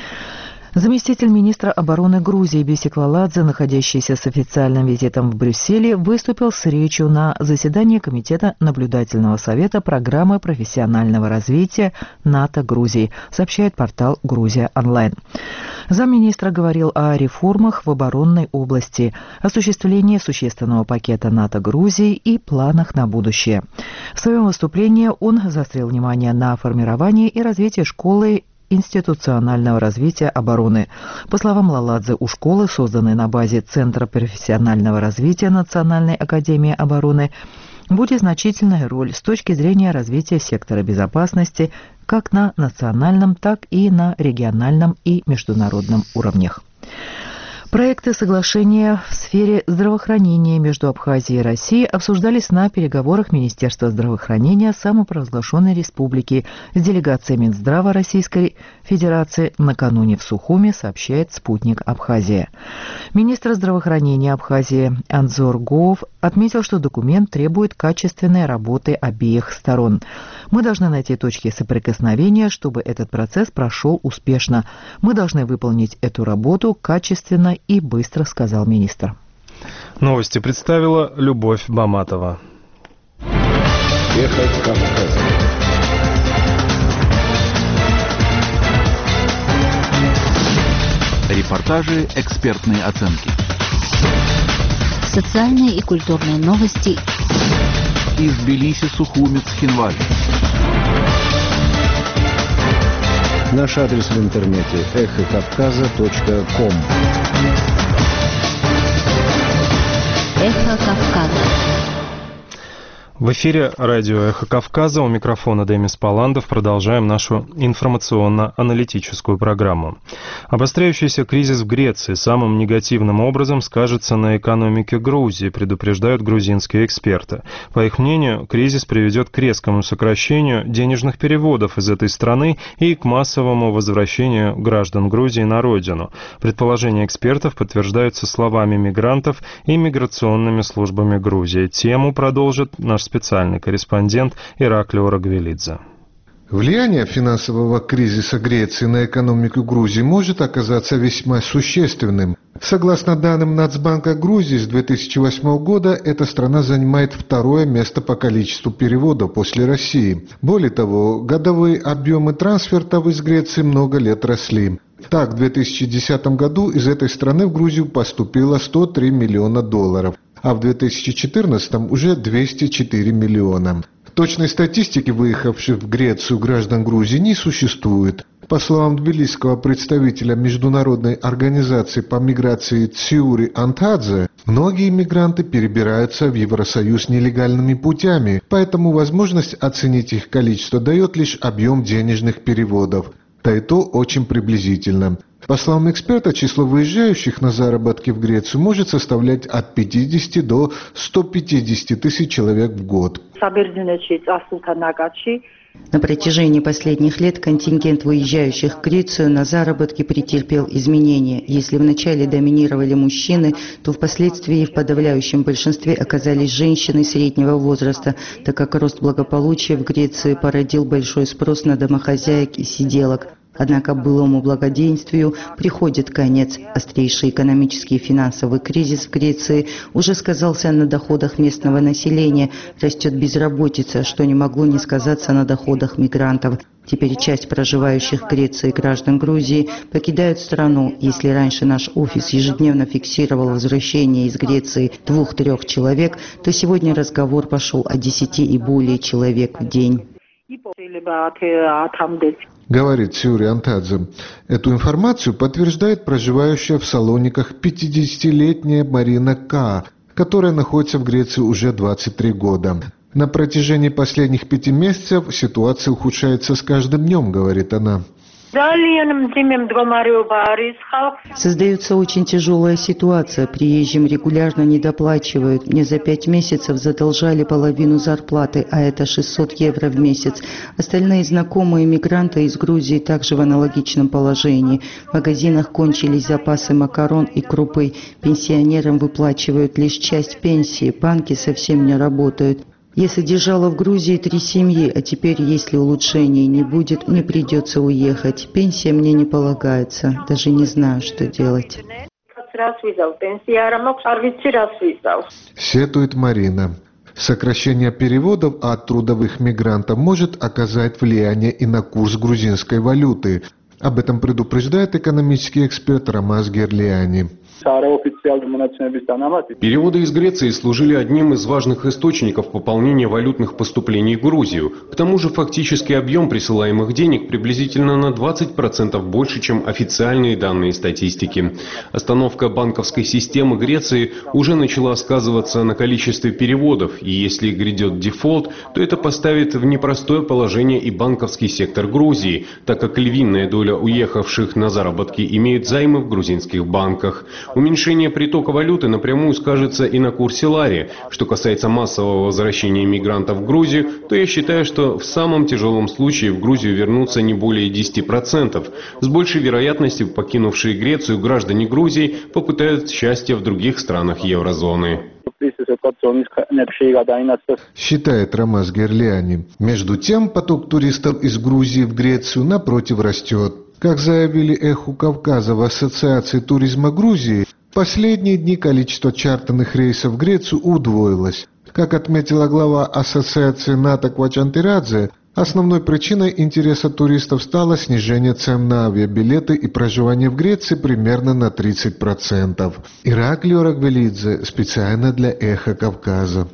Заместитель министра обороны Грузии Бесик Лаладзе, находящийся с официальным визитом в Брюсселе, выступил с речью на заседании Комитета наблюдательного совета программы профессионального развития НАТО Грузии, сообщает портал «Грузия онлайн». Замминистра говорил о реформах в оборонной области, осуществлении существенного пакета НАТО Грузии и планах на будущее. В своем выступлении он заострил внимание на формировании и развитии школы институционального развития обороны. По словам Лаладзе, у школы, созданной на базе Центра профессионального развития Национальной академии обороны, будет значительная роль с точки зрения развития сектора безопасности как на национальном, так и на региональном и международном уровнях. Проекты соглашения в сфере здравоохранения между Абхазией и Россией обсуждались на переговорах Министерства здравоохранения самопровозглашенной республики с делегацией Минздрава Российской Федерации накануне в Сухуми, сообщает «Спутник Абхазия». Министр здравоохранения Абхазии Анзор Гоов отметил, что документ требует качественной работы обеих сторон. Мы должны найти точки соприкосновения, чтобы этот процесс прошел успешно. Мы должны выполнить эту работу качественно и быстро, сказал министр. Новости представила Любовь Баматова. Эхо Кавказа. Репортажи, экспертные оценки. Социальные и культурные новости. Из Тбилиси, Сухуми, Цхинваль. Наш адрес в интернете эхокавказа.ком. Эхо Кавказа. В эфире радио «Эхо Кавказа», у микрофона Демис Паландов. Продолжаем нашу информационно-аналитическую программу. Обостряющийся кризис в Греции самым негативным образом скажется на экономике Грузии, предупреждают грузинские эксперты. По их мнению, кризис приведет к резкому сокращению денежных переводов из этой страны и к массовому возвращению граждан Грузии на родину. Предположения экспертов подтверждаются словами мигрантов и миграционными службами Грузии. Тему продолжит наш специальный корреспондент Ираклий Орагвелидзе. Влияние финансового кризиса Греции на экономику Грузии может оказаться весьма существенным. Согласно данным Нацбанка Грузии, с 2008 года эта страна занимает второе место по количеству переводов после России. Более того, годовые объемы трансфертов из Греции много лет росли. Так, в 2010 году из этой страны в Грузию поступило $103 миллиона, а в 2014 уже 204 миллиона. Точной статистики выехавших в Грецию граждан Грузии не существует. По словам тбилисского представителя Международной организации по миграции Циури Антадзе, многие мигранты перебираются в Евросоюз нелегальными путями, поэтому возможность оценить их количество дает лишь объем денежных переводов. Да и то очень приблизительно. По словам эксперта, число выезжающих на заработки в Грецию может составлять от 50 до 150 тысяч человек в год. На протяжении последних лет контингент выезжающих в Грецию на заработки претерпел изменения. Если вначале доминировали мужчины, то впоследствии в подавляющем большинстве оказались женщины среднего возраста, так как рост благополучия в Греции породил большой спрос на домохозяек и сиделок. Однако былому благоденствию приходит конец. Острейший экономический и финансовый кризис в Греции уже сказался на доходах местного населения. Растет безработица, что не могло не сказаться на доходах мигрантов. Теперь часть проживающих в Греции граждан Грузии покидают страну. Если раньше наш офис ежедневно фиксировал возвращение из Греции 2-3 человек, то сегодня разговор пошел о 10 и более человек в день. Говорит Циури Антадзе. Эту информацию подтверждает проживающая в Салониках 50-летняя Марина К., которая находится в Греции уже 23 года. На протяжении последних 5 месяцев ситуация ухудшается с каждым днем, говорит она. Создается очень тяжелая ситуация. Приезжим регулярно недоплачивают. Мне за 5 месяцев задолжали половину зарплаты, а это 600 евро в месяц. Остальные знакомые мигранты из Грузии также в аналогичном положении. В магазинах кончились запасы макарон и крупы. Пенсионерам выплачивают лишь часть пенсии. Банки совсем не работают. Если держала в Грузии 3 семьи, а теперь, если улучшений не будет, мне придется уехать. Пенсия мне не полагается. Даже не знаю, что делать. Сетует Марина. Сокращение переводов от трудовых мигрантов может оказать влияние и на курс грузинской валюты. Об этом предупреждает экономический эксперт Ромас Герлиани. Переводы из Греции служили одним из важных источников пополнения валютных поступлений в Грузию. К тому же фактический объем присылаемых денег приблизительно на 20% больше, чем официальные данные статистики. Остановка банковской системы Греции уже начала сказываться на количестве переводов, и если грядет дефолт, то это поставит в непростое положение и банковский сектор Грузии, так как львиная доля уехавших на заработки имеют займы в грузинских банках. Уменьшение притока валюты напрямую скажется и на курсе лари. Что касается массового возвращения мигрантов в Грузию, то я считаю, что в самом тяжелом случае в Грузию вернутся не более 10%. С большей вероятностью покинувшие Грецию граждане Грузии попытают счастье в других странах еврозоны. Считает Ромас Герлиани. Между тем, поток туристов из Грузии в Грецию напротив растет. Как заявили «Эху Кавказа» в Ассоциации туризма Грузии, в последние дни количество чартерных рейсов в Грецию удвоилось. Как отметила глава Ассоциации Ната Квачантирадзе, основной причиной интереса туристов стало снижение цен на авиабилеты и проживание в Греции примерно на 30%. Ираклий Орагвелидзе специально для «Эха Кавказа».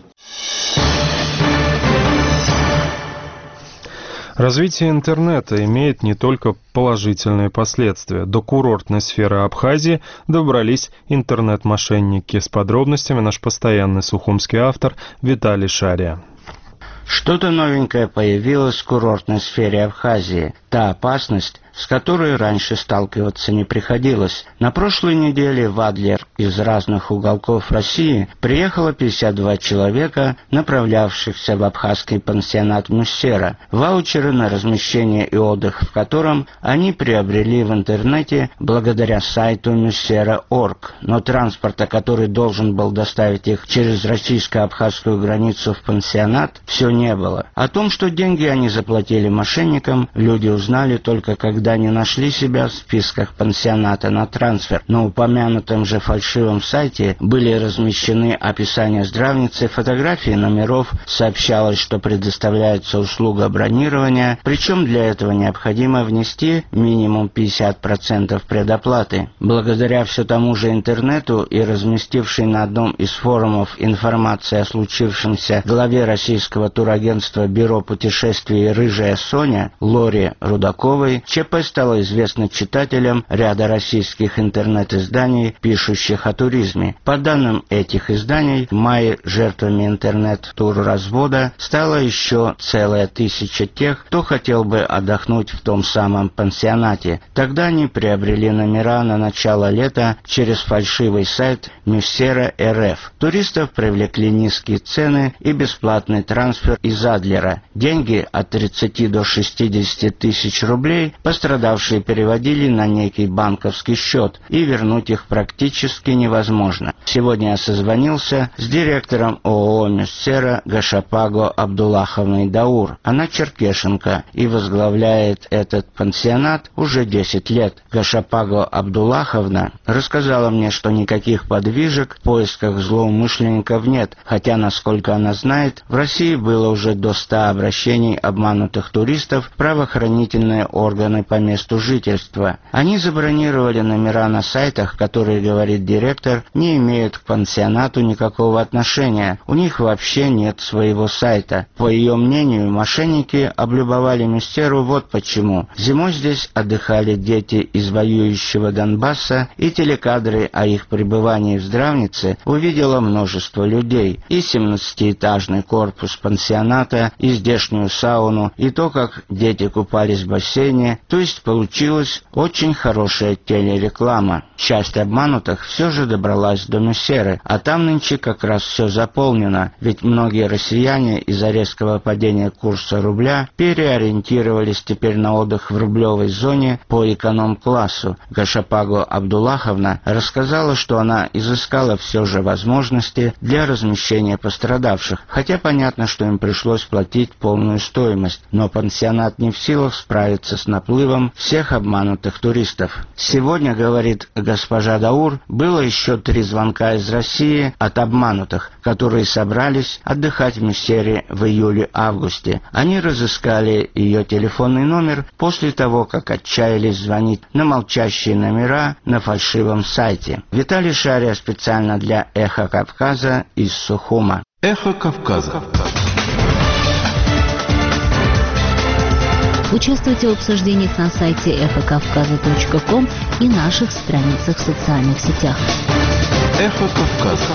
Развитие интернета имеет не только положительные последствия. До курортной сферы Абхазии добрались интернет-мошенники. С подробностями наш постоянный сухумский автор Виталий Шария. Что-то новенькое появилось в курортной сфере Абхазии. Та опасность, с которой раньше сталкиваться не приходилось. На прошлой неделе в Адлер из разных уголков России приехало 52 человека, направлявшихся в абхазский пансионат Мюссера, ваучеры на размещение и отдых в котором они приобрели в интернете благодаря сайту Мюссера.орг. Но транспорта, который должен был доставить их через российско-абхазскую границу в пансионат, все не было. О том, что деньги они заплатили мошенникам, люди узнали только когда не нашли себя в списках пансионата на трансфер. На упомянутом же фальшивом сайте были размещены описания здравницы, фотографии номеров, сообщалось, что предоставляется услуга бронирования, причем для этого необходимо внести минимум 50% предоплаты. Благодаря все тому же интернету и разместившей на одном из форумов информации о случившемся главе российского турагентства Бюро путешествий «Рыжая Соня» Лоре Рудаковой, ЧП стало известно читателям ряда российских интернет-изданий, пишущих о туризме. По данным этих изданий, в мае жертвами интернет-турразвода стало еще целая 1000 тех, кто хотел бы отдохнуть в том самом пансионате. Тогда они приобрели номера на начало лета через фальшивый сайт Мюссера.РФ. Туристов привлекли низкие цены и бесплатный трансфер из Адлера. Деньги от 30 до 60 тысяч рублей пострадавшие переводили на некий банковский счет, и вернуть их практически невозможно. Сегодня я созвонился с директором ООО «Мюссера» Гашапаго Абдуллаховной Даур. Она черкешенка и возглавляет этот пансионат уже 10 лет. Гашапаго Абдуллаховна рассказала мне, что никаких подвижек в поисках злоумышленников нет, хотя, насколько она знает, в России было уже до 100 обращений обманутых туристов в правоохранительные органы по месту жительства. Они забронировали номера на сайтах, которые, говорит директор, не имеют к пансионату никакого отношения. У них вообще нет своего сайта. По ее мнению, мошенники облюбовали Мюссеру вот почему. Зимой здесь отдыхали дети из воюющего Донбасса, и телекадры о их пребывании в здравнице увидело множество людей. И 17-этажный корпус пансионата, и здешнюю сауну, и то, как дети купались в бассейне, то есть получилась очень хорошая телереклама. Часть обманутых все же добралась до Мюссеры, а там нынче как раз все заполнено, ведь многие россияне из-за резкого падения курса рубля переориентировались теперь на отдых в рублевой зоне по эконом-классу. Гашапаго Абдуллаховна рассказала, что она изыскала все же возможности для размещения пострадавших, хотя понятно, что им пришлось платить полную стоимость, но пансионат не в силах справиться с наплывом всех обманутых туристов. Сегодня, говорит госпожа Даур, было еще 3 звонка из России от обманутых, которые собрались отдыхать в Мюссере в июле-августе. Они разыскали ее телефонный номер после того, как отчаялись звонить на молчащие номера на фальшивом сайте. Виталий Шария специально для «Эхо Кавказа» из Сухума. Эхо Кавказа. Участвуйте в обсуждениях на сайте эхокавказа.ком и наших страницах в социальных сетях. Эхо Кавказа.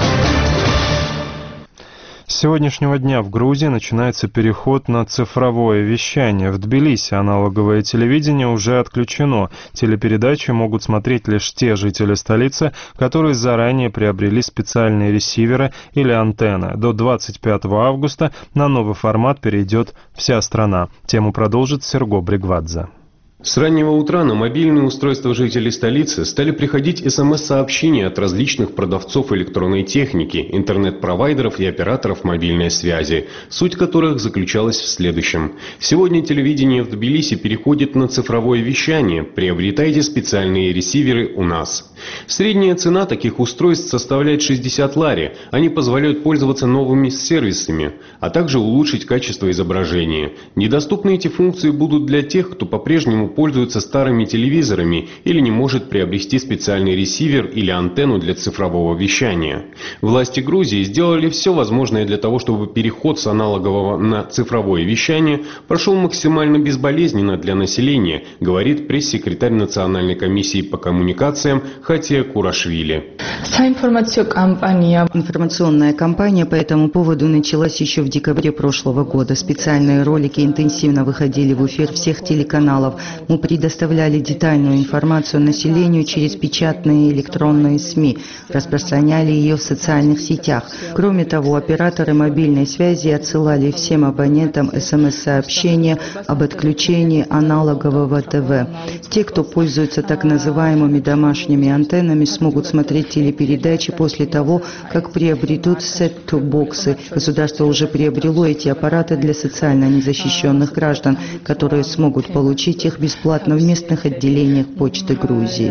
С сегодняшнего дня в Грузии начинается переход на цифровое вещание. В Тбилиси аналоговое телевидение уже отключено. Телепередачи могут смотреть лишь те жители столицы, которые заранее приобрели специальные ресиверы или антенны. До 25 августа на новый формат перейдет вся страна. Тему продолжит Серго Бригвадзе. С раннего утра на мобильные устройства жителей столицы стали приходить СМС-сообщения от различных продавцов электронной техники, интернет-провайдеров и операторов мобильной связи, суть которых заключалась в следующем. Сегодня телевидение в Тбилиси переходит на цифровое вещание. Приобретайте специальные ресиверы у нас. Средняя цена таких устройств составляет 60 лари. Они позволяют пользоваться новыми сервисами, а также улучшить качество изображения. Недоступны эти функции будут для тех, кто по-прежнему по-прежнему пользуется старыми телевизорами или не может приобрести специальный ресивер или антенну для цифрового вещания. Власти Грузии сделали все возможное для того, чтобы переход с аналогового на цифровое вещание прошел максимально безболезненно для населения, говорит пресс-секретарь Национальной комиссии по коммуникациям Хатия Курашвили. Информационная кампания по этому поводу началась еще в декабре прошлого года. Специальные ролики интенсивно выходили в эфир всех телеканалов. Мы предоставляли детальную информацию населению через печатные и электронные СМИ, распространяли ее в социальных сетях. Кроме того, операторы мобильной связи отсылали всем абонентам СМС-сообщения об отключении аналогового ТВ. Те, кто пользуется так называемыми домашними антеннами, смогут смотреть телепередачи после того, как приобретут сет-топ-боксы. Государство уже приобрело эти аппараты для социально незащищенных граждан, которые смогут получить их бесплатно в местных отделениях Почты Грузии.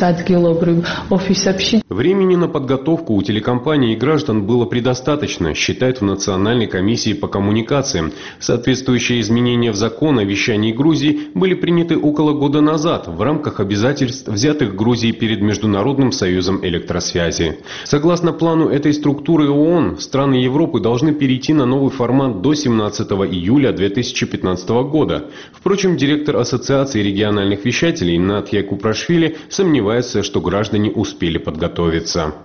Времени на подготовку у телекомпаний и граждан было предостаточно, считают в Национальной комиссии по коммуникациям. Соответствующие изменения в закон о вещании Грузии были приняты около года назад в рамках обязательств, взятых Грузией перед Международным союзом электросвязи. Согласно плану этой структуры ООН, страны Европы должны перейти на новый формат до 17 июля 2015 года. Впрочем, директор Ассоциации региональных вещателей Натья Купрашвили сомневается, что граждане успели подготовиться.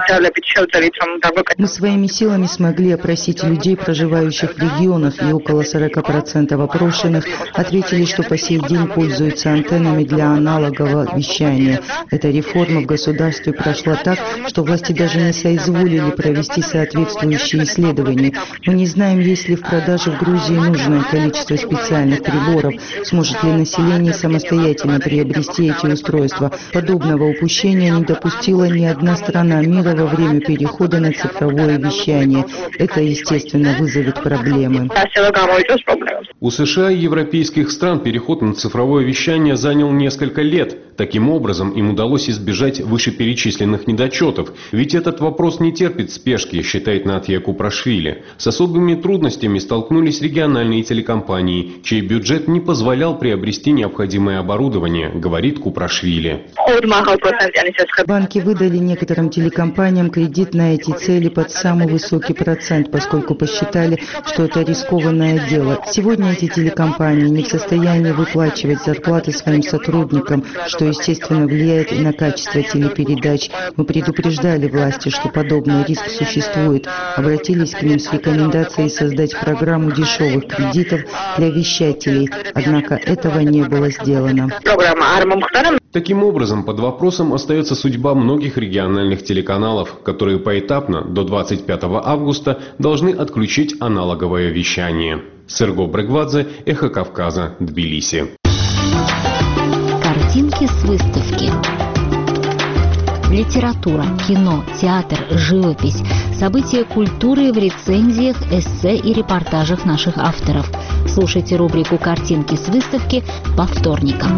Мы своими силами смогли опросить людей, проживающих в регионах, и около 40% опрошенных ответили, что по сей день пользуются антеннами для аналогового вещания. Эта реформа в государстве прошла так, что власти даже не соизволили провести соответствующие исследования. Мы не знаем, есть ли в продаже в Грузии нужное количество специальных приборов, сможет ли население самостоятельно приобрести эти устройства. Подобного упущения не допустила ни одна страна мира во время перехода на цифровое вещание. Это, естественно, вызовет проблемы. У США и европейских стран переход на цифровое вещание занял несколько лет. Таким образом, им удалось избежать вышеперечисленных недочетов. Ведь этот вопрос не терпит спешки, считает Натья Купрашвили. С особыми трудностями столкнулись региональные телекомпании, чей бюджет не позволял приобрести необходимое оборудование, говорит Купрашвили. Банки выдали некоторым телекомпаниям кредит на эти цели под самый высокий процент, поскольку посчитали, что это рискованное дело. Сегодня эти телекомпании не в состоянии выплачивать зарплаты своим сотрудникам, что, естественно, влияет и на качество телепередач. Мы предупреждали власти, что подобный риск существует, обратились к ним с рекомендацией создать программу дешевых кредитов для вещателей, однако этого не было сделано. Таким образом, под вопросом остается судьба многих региональных телеканалов, которые поэтапно до 25 августа должны отключить аналоговое вещание. Серго Брегвадзе, Эхо Кавказа, Тбилиси. Картинки с выставки. Литература, кино, театр, живопись, события культуры в рецензиях, эссе и репортажах наших авторов. Слушайте рубрику «Картинки с выставки» по вторникам.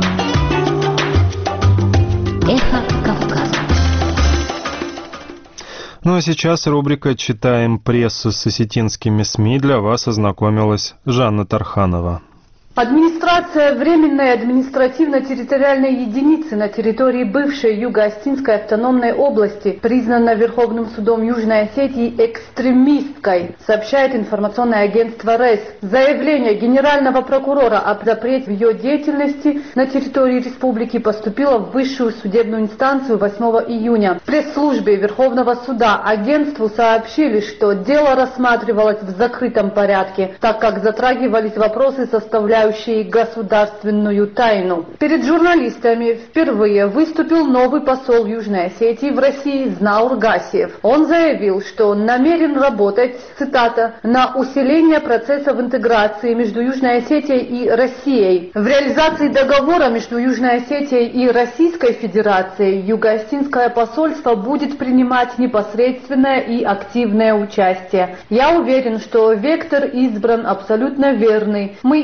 Эхо Кавказа. Ну а сейчас рубрика «Читаем прессу с осетинскими СМИ». Для вас ознакомилась Жанна Тарханова. Администрация Временной административно-территориальной единицы на территории бывшей Юго-Осетинской автономной области признана Верховным судом Южной Осетии экстремисткой, сообщает информационное агентство РЭС. Заявление генерального прокурора о запрете ее деятельности на территории республики поступило в высшую судебную инстанцию 8 июня. В пресс-службе Верховного суда агентству сообщили, что дело рассматривалось в закрытом порядке, так как затрагивались вопросы, составляющие государственную тайну. Перед журналистами впервые выступил новый посол Южной Осетии в России Знаур Гасиев. Он заявил, что намерен работать, цитата, на усиление процессов интеграции между Южной Осетией и Россией. В реализации договора между Южной Осетией и Российской Федерацией Юго-Осетинское посольство будет принимать непосредственное и активное участие. Я уверен, что вектор избран абсолютно верный. Мы идем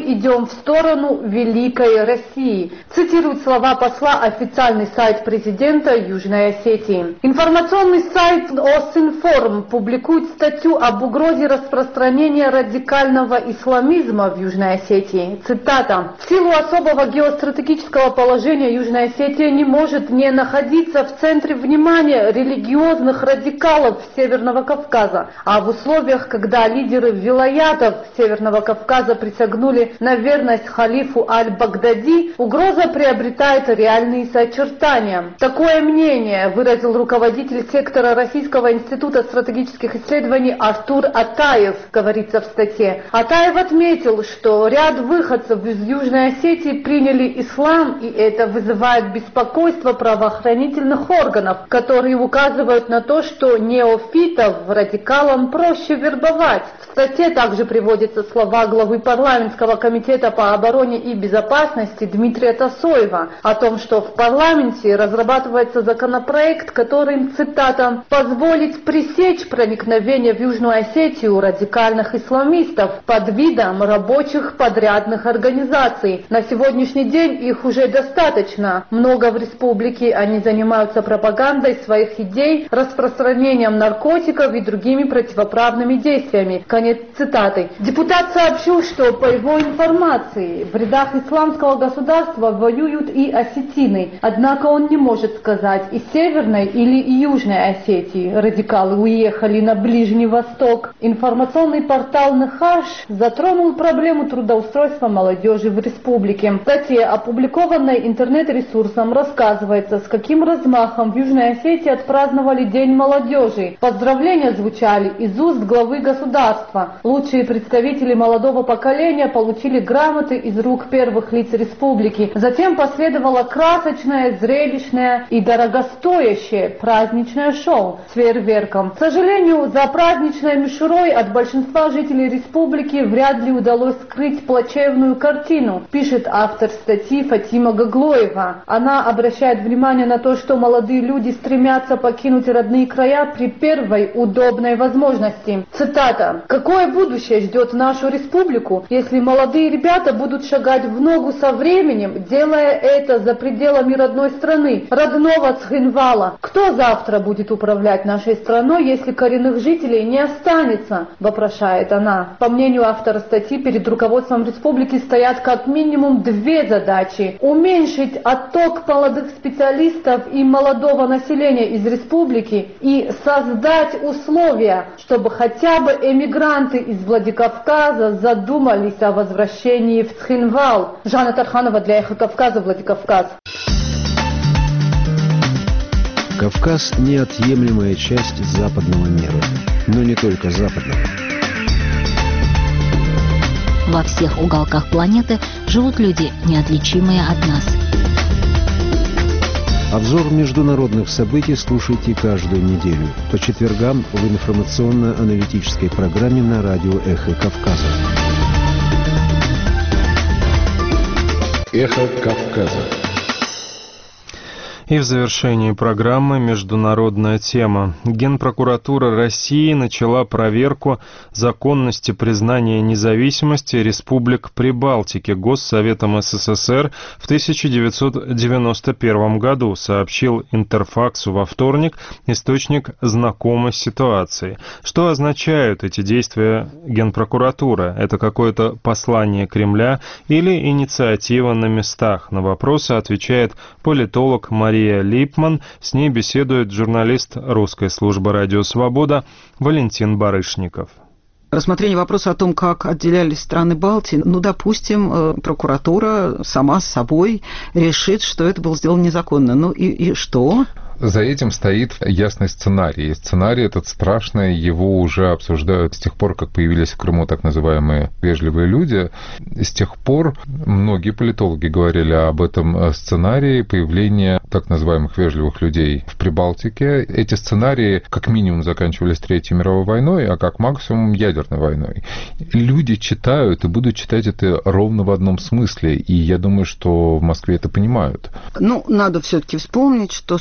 в сторону Великой России. Цитирует слова посла официальный сайт президента Южной Осетии. Информационный сайт Осинформ публикует статью об угрозе распространения радикального исламизма в Южной Осетии. Цитата. «В силу особого геостратегического положения Южная Осетия не может не находиться в центре внимания религиозных радикалов Северного Кавказа, а в условиях, когда лидеры вилаятов Северного Кавказа присягнули на верность халифу Аль-Багдади, угроза приобретает реальные очертания». Такое мнение выразил руководитель сектора Российского института стратегических исследований Артур Атаев, говорится в статье. Атаев отметил, что ряд выходцев из Южной Осетии приняли ислам, и это вызывает беспокойство правоохранительных органов, которые указывают на то, что неофитов радикалам проще вербовать. В статье также приводятся слова главы парламентского комитета по обороне и безопасности Дмитрия Тасоева о том, что в парламенте разрабатывается законопроект, который, цитата, «позволить пресечь проникновение в Южную Осетию радикальных исламистов под видом рабочих подрядных организаций. На сегодняшний день их уже достаточно. Много в республике. Они занимаются пропагандой своих идей, распространением наркотиков и другими противоправными действиями». Конец цитаты. Депутат сообщил, что по его информации в рядах исламского государства воюют и осетины. Однако он не может сказать, из Северной или Южной Осетии радикалы уехали на Ближний Восток. Информационный портал «Нахаш» затронул проблему трудоустройства молодежи в республике. В статье, опубликованной интернет-ресурсом, рассказывается, с каким размахом в Южной Осетии отпраздновали День молодежи. Поздравления звучали из уст главы государства. Лучшие представители молодого поколения получили грамоты из рук первых лиц республики. Затем последовало красочное, зрелищное и дорогостоящее праздничное шоу с фейерверком. К сожалению, за праздничной мишурой от большинства жителей республики вряд ли удалось скрыть плачевную картину, пишет автор статьи Фатима Гаглоева. Она обращает внимание на то, что молодые люди стремятся покинуть родные края при первой удобной возможности. Цитата. «Какое будущее ждет нашу республику, если молодые ребята будут шагать в ногу со временем, делая это за пределами родной страны, родного Цхинвала? Кто завтра будет управлять нашей страной, если коренных жителей не останется?» – вопрошает она. По мнению автора статьи, перед руководством республики стоят как минимум две задачи: уменьшить отток молодых специалистов и молодого населения из республики и создать условия, чтобы хотя бы эмигранты из Владикавказа задумались о возвращении в Цхинвал. Жанна Тарханова для «Эхо Кавказа», Владикавказ. Кавказ – неотъемлемая часть западного мира, но не только западного. Во всех уголках планеты живут люди, неотличимые от нас. Обзор международных событий слушайте каждую неделю по четвергам в информационно-аналитической программе на радио «Эхо Кавказа». «Эхо Кавказа». И в завершении программы международная тема. Генпрокуратура России начала проверку законности признания независимости республик Прибалтики Госсоветом СССР в 1991 году, сообщил Интерфаксу во вторник источник, знакомый с ситуацией. Что означают эти действия Генпрокуратуры? Это какое-то послание Кремля или инициатива на местах? На вопросы отвечает политолог Мария Липман. С ней беседует журналист русской службы «Радио Свобода» Валентин Барышников. Рассмотрение вопроса о том, как отделялись страны Балтии, допустим, прокуратура сама с собой решит, что это было сделано незаконно. И что? За этим стоит ясный сценарий. И сценарий этот страшный, его уже обсуждают с тех пор, как появились в Крыму так называемые вежливые люди. С тех пор многие политологи говорили об этом сценарии появления так называемых вежливых людей в Прибалтике. Эти сценарии как минимум заканчивались Третьей мировой войной, а как максимум ядерной войной. Люди читают и будут читать это ровно в одном смысле, и я думаю, что в Москве это понимают. Надо все-таки вспомнить, что страны Балтии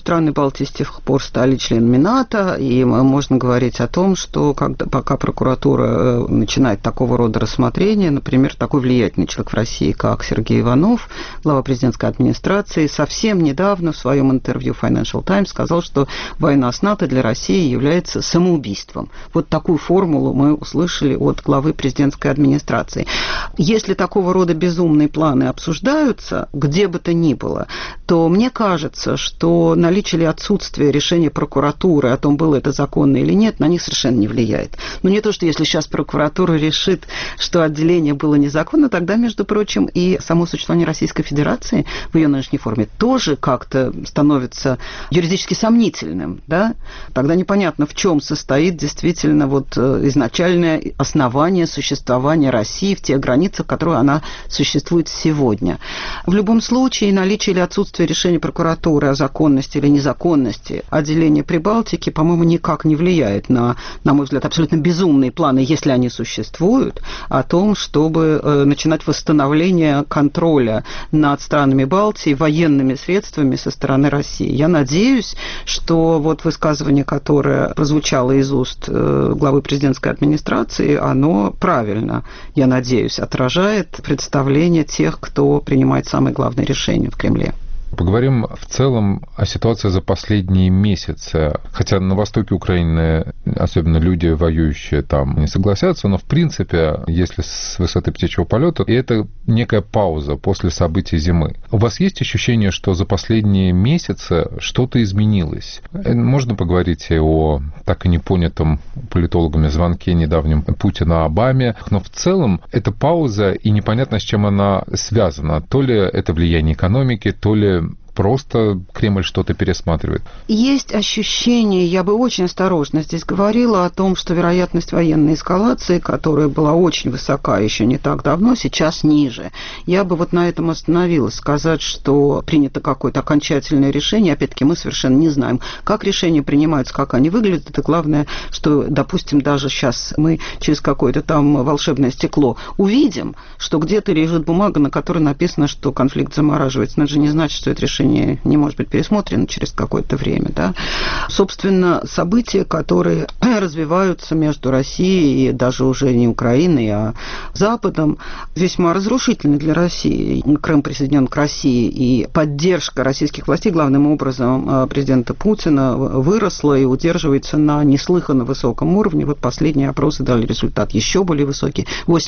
Балтии с тех пор стали членами НАТО, и можно говорить о том, что пока прокуратура начинает такого рода рассмотрения, например, такой влиятельный человек в России, как Сергей Иванов, глава президентской администрации, совсем недавно в своем интервью Financial Times сказал, что война с НАТО для России является самоубийством. Вот такую формулу мы услышали от главы президентской администрации. Если такого рода безумные планы обсуждаются, где бы то ни было, то мне кажется, что наличие или отсутствие решения прокуратуры о том, было это законно или нет, на них совершенно не влияет. Но не то, что если сейчас прокуратура решит, что отделение было незаконно, тогда, между прочим, и само существование Российской Федерации в ее нынешней форме тоже как-то становится юридически сомнительным, да? Тогда непонятно, в чем состоит действительно вот изначальное основание существования России в тех границах, в которых она существует сегодня. В любом случае, наличие или отсутствие решения прокуратуры о законности или незаконности отделения Прибалтики, по-моему, никак не влияет на мой взгляд, абсолютно безумные планы, если они существуют, о том, чтобы начинать восстановление контроля над странами Балтии военными средствами со стороны России. Я надеюсь, что вот высказывание, которое прозвучало из уст главы президентской администрации, оно правильно, я надеюсь, отражает представление тех, кто принимает самые главные решения в Кремле. Поговорим в целом о ситуации за последние месяцы. Хотя на востоке Украины, особенно люди, воюющие там, не согласятся, но в принципе, если с высоты птичьего полета, это некая пауза после событий зимы. У вас есть ощущение, что за последние месяцы что-то изменилось? Можно поговорить и о так и не понятом политологами звонке недавнем Путина Обаме, но в целом это пауза, и непонятно, с чем она связана. То ли это влияние экономики, то ли просто Кремль что-то пересматривает? Есть ощущение, я бы очень осторожно здесь говорила о том, что вероятность военной эскалации, которая была очень высока еще не так давно, сейчас ниже. Я бы вот на этом остановилась. Сказать, что принято какое-то окончательное решение, опять-таки мы совершенно не знаем, как решения принимаются, как они выглядят. Это главное, что, допустим, даже сейчас мы через какое-то там волшебное стекло увидим, что где-то лежит бумага, на которой написано, что конфликт замораживается. Но это же не значит, что это решение не может быть пересмотрено через какое-то время. Да? Собственно, события, которые развиваются между Россией и даже уже не Украиной, а Западом, весьма разрушительны для России. Крым присоединен к России, и поддержка российских властей, главным образом президента Путина, выросла и удерживается на неслыханно высоком уровне. Вот последние опросы дали результат еще более высокий.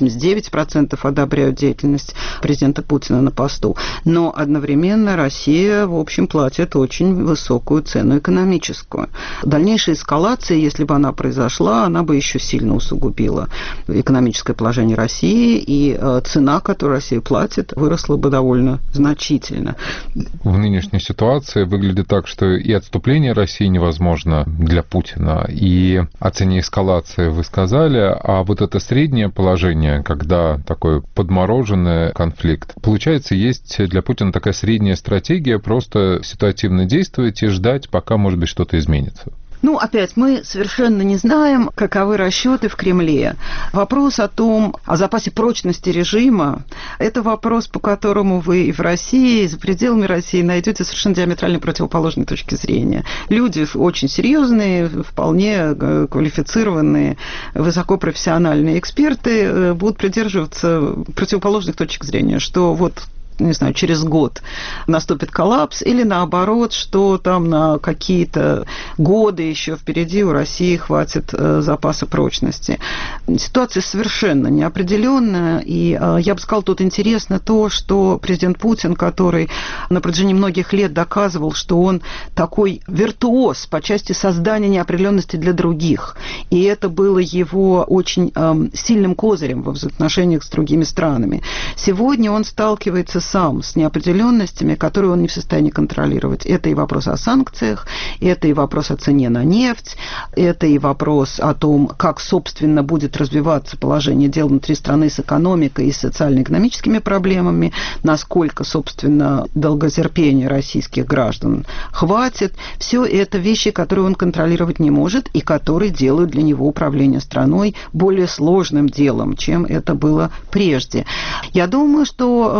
89% одобряют деятельность президента Путина на посту. Но одновременно Россия, в общем, платит очень высокую цену экономическую. Дальнейшая эскалация, если бы она произошла, она бы еще сильно усугубила экономическое положение России, и цена, которую Россия платит, выросла бы довольно значительно. В нынешней ситуации выглядит так, что и отступление России невозможно для Путина, и о цене эскалации вы сказали, а вот это среднее положение, когда такой подмороженный конфликт, получается, есть для Путина такая средняя стратегия, просто ситуативно действовать и ждать, пока, может быть, что-то изменится. Ну, опять, мы совершенно не знаем, каковы расчеты в Кремле. Вопрос о запасе прочности режима, это вопрос, по которому вы и в России, и за пределами России найдете совершенно диаметрально противоположные точки зрения. Люди очень серьезные, вполне квалифицированные, высокопрофессиональные эксперты будут придерживаться противоположных точек зрения, что вот, не знаю, через год наступит коллапс, или наоборот, что там на какие-то годы еще впереди у России хватит запаса прочности. Ситуация совершенно неопределенная, и я бы сказала, тут интересно то, что президент Путин, который на протяжении многих лет доказывал, что он такой виртуоз по части создания неопределенности для других, и это было его очень сильным козырем во взаимоотношениях с другими странами. Сегодня он сталкивается сам с неопределенностями, которые он не в состоянии контролировать. Это и вопрос о санкциях, это и вопрос о цене на нефть, это и вопрос о том, как, собственно, будет развиваться положение дел внутри страны с экономикой и социально-экономическими проблемами, насколько, собственно, долготерпения российских граждан хватит. Все это вещи, которые он контролировать не может и которые делают для него управление страной более сложным делом, чем это было прежде. Я думаю, что какой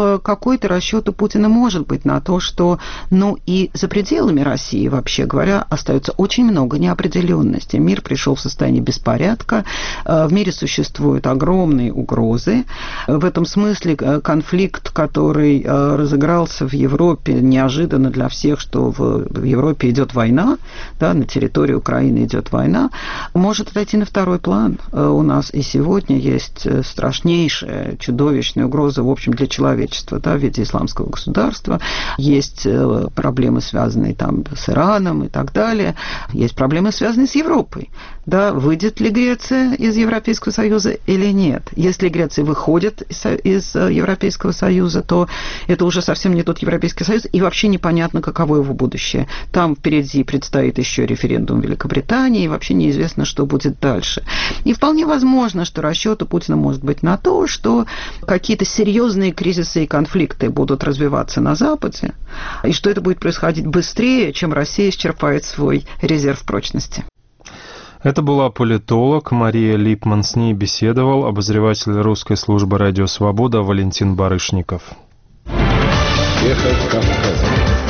какой-то расчет у Путина может быть на то, что, и за пределами России, вообще говоря, остается очень много неопределенности. Мир пришел в состояние беспорядка, в мире существуют огромные угрозы. В этом смысле конфликт, который разыгрался в Европе неожиданно для всех, что в Европе идет война, да, на территории Украины идет война, может отойти на второй план. У нас и сегодня есть страшнейшая, чудовищная угроза, в общем, для человечества, да, в виде исламского государства. Есть проблемы, связанные там с Ираном и так далее. Есть проблемы, связанные с Европой. Да, выйдет ли Греция из Европейского Союза или нет? Если Греция выходит из Европейского Союза, то это уже совсем не тот Европейский Союз, и вообще непонятно, каково его будущее. Там впереди предстоит еще референдум в Великобритании, и вообще неизвестно, что будет дальше. И вполне возможно, что расчет у Путина может быть на то, что какие-то серьезные кризисы и конфликты будут развиваться на Западе, и что это будет происходить быстрее, чем Россия исчерпает свой резерв прочности. Это была политолог Мария Липман. С ней беседовал обозреватель русской службы «Радио Свобода» Валентин Барышников. Эхо Кавказа.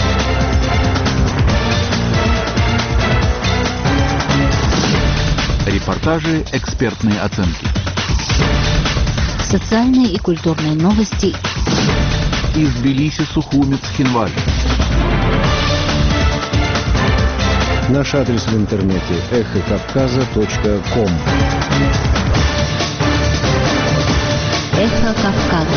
Репортажи, экспертные оценки. Социальные и культурные новости. Из Тбилиси, Сухумец, Хинвали. Наш адрес в интернете эхокавказа.ком. Эхо Кавказа.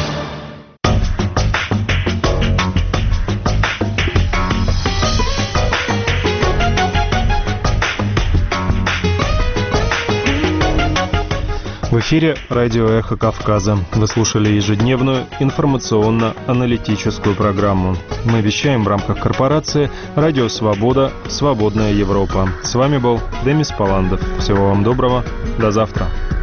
В эфире радио «Эхо Кавказа». Вы слушали ежедневную информационно-аналитическую программу. Мы вещаем в рамках корпорации «Радио Свобода. Свободная Европа». С вами был Демис Паландов. Всего вам доброго. До завтра.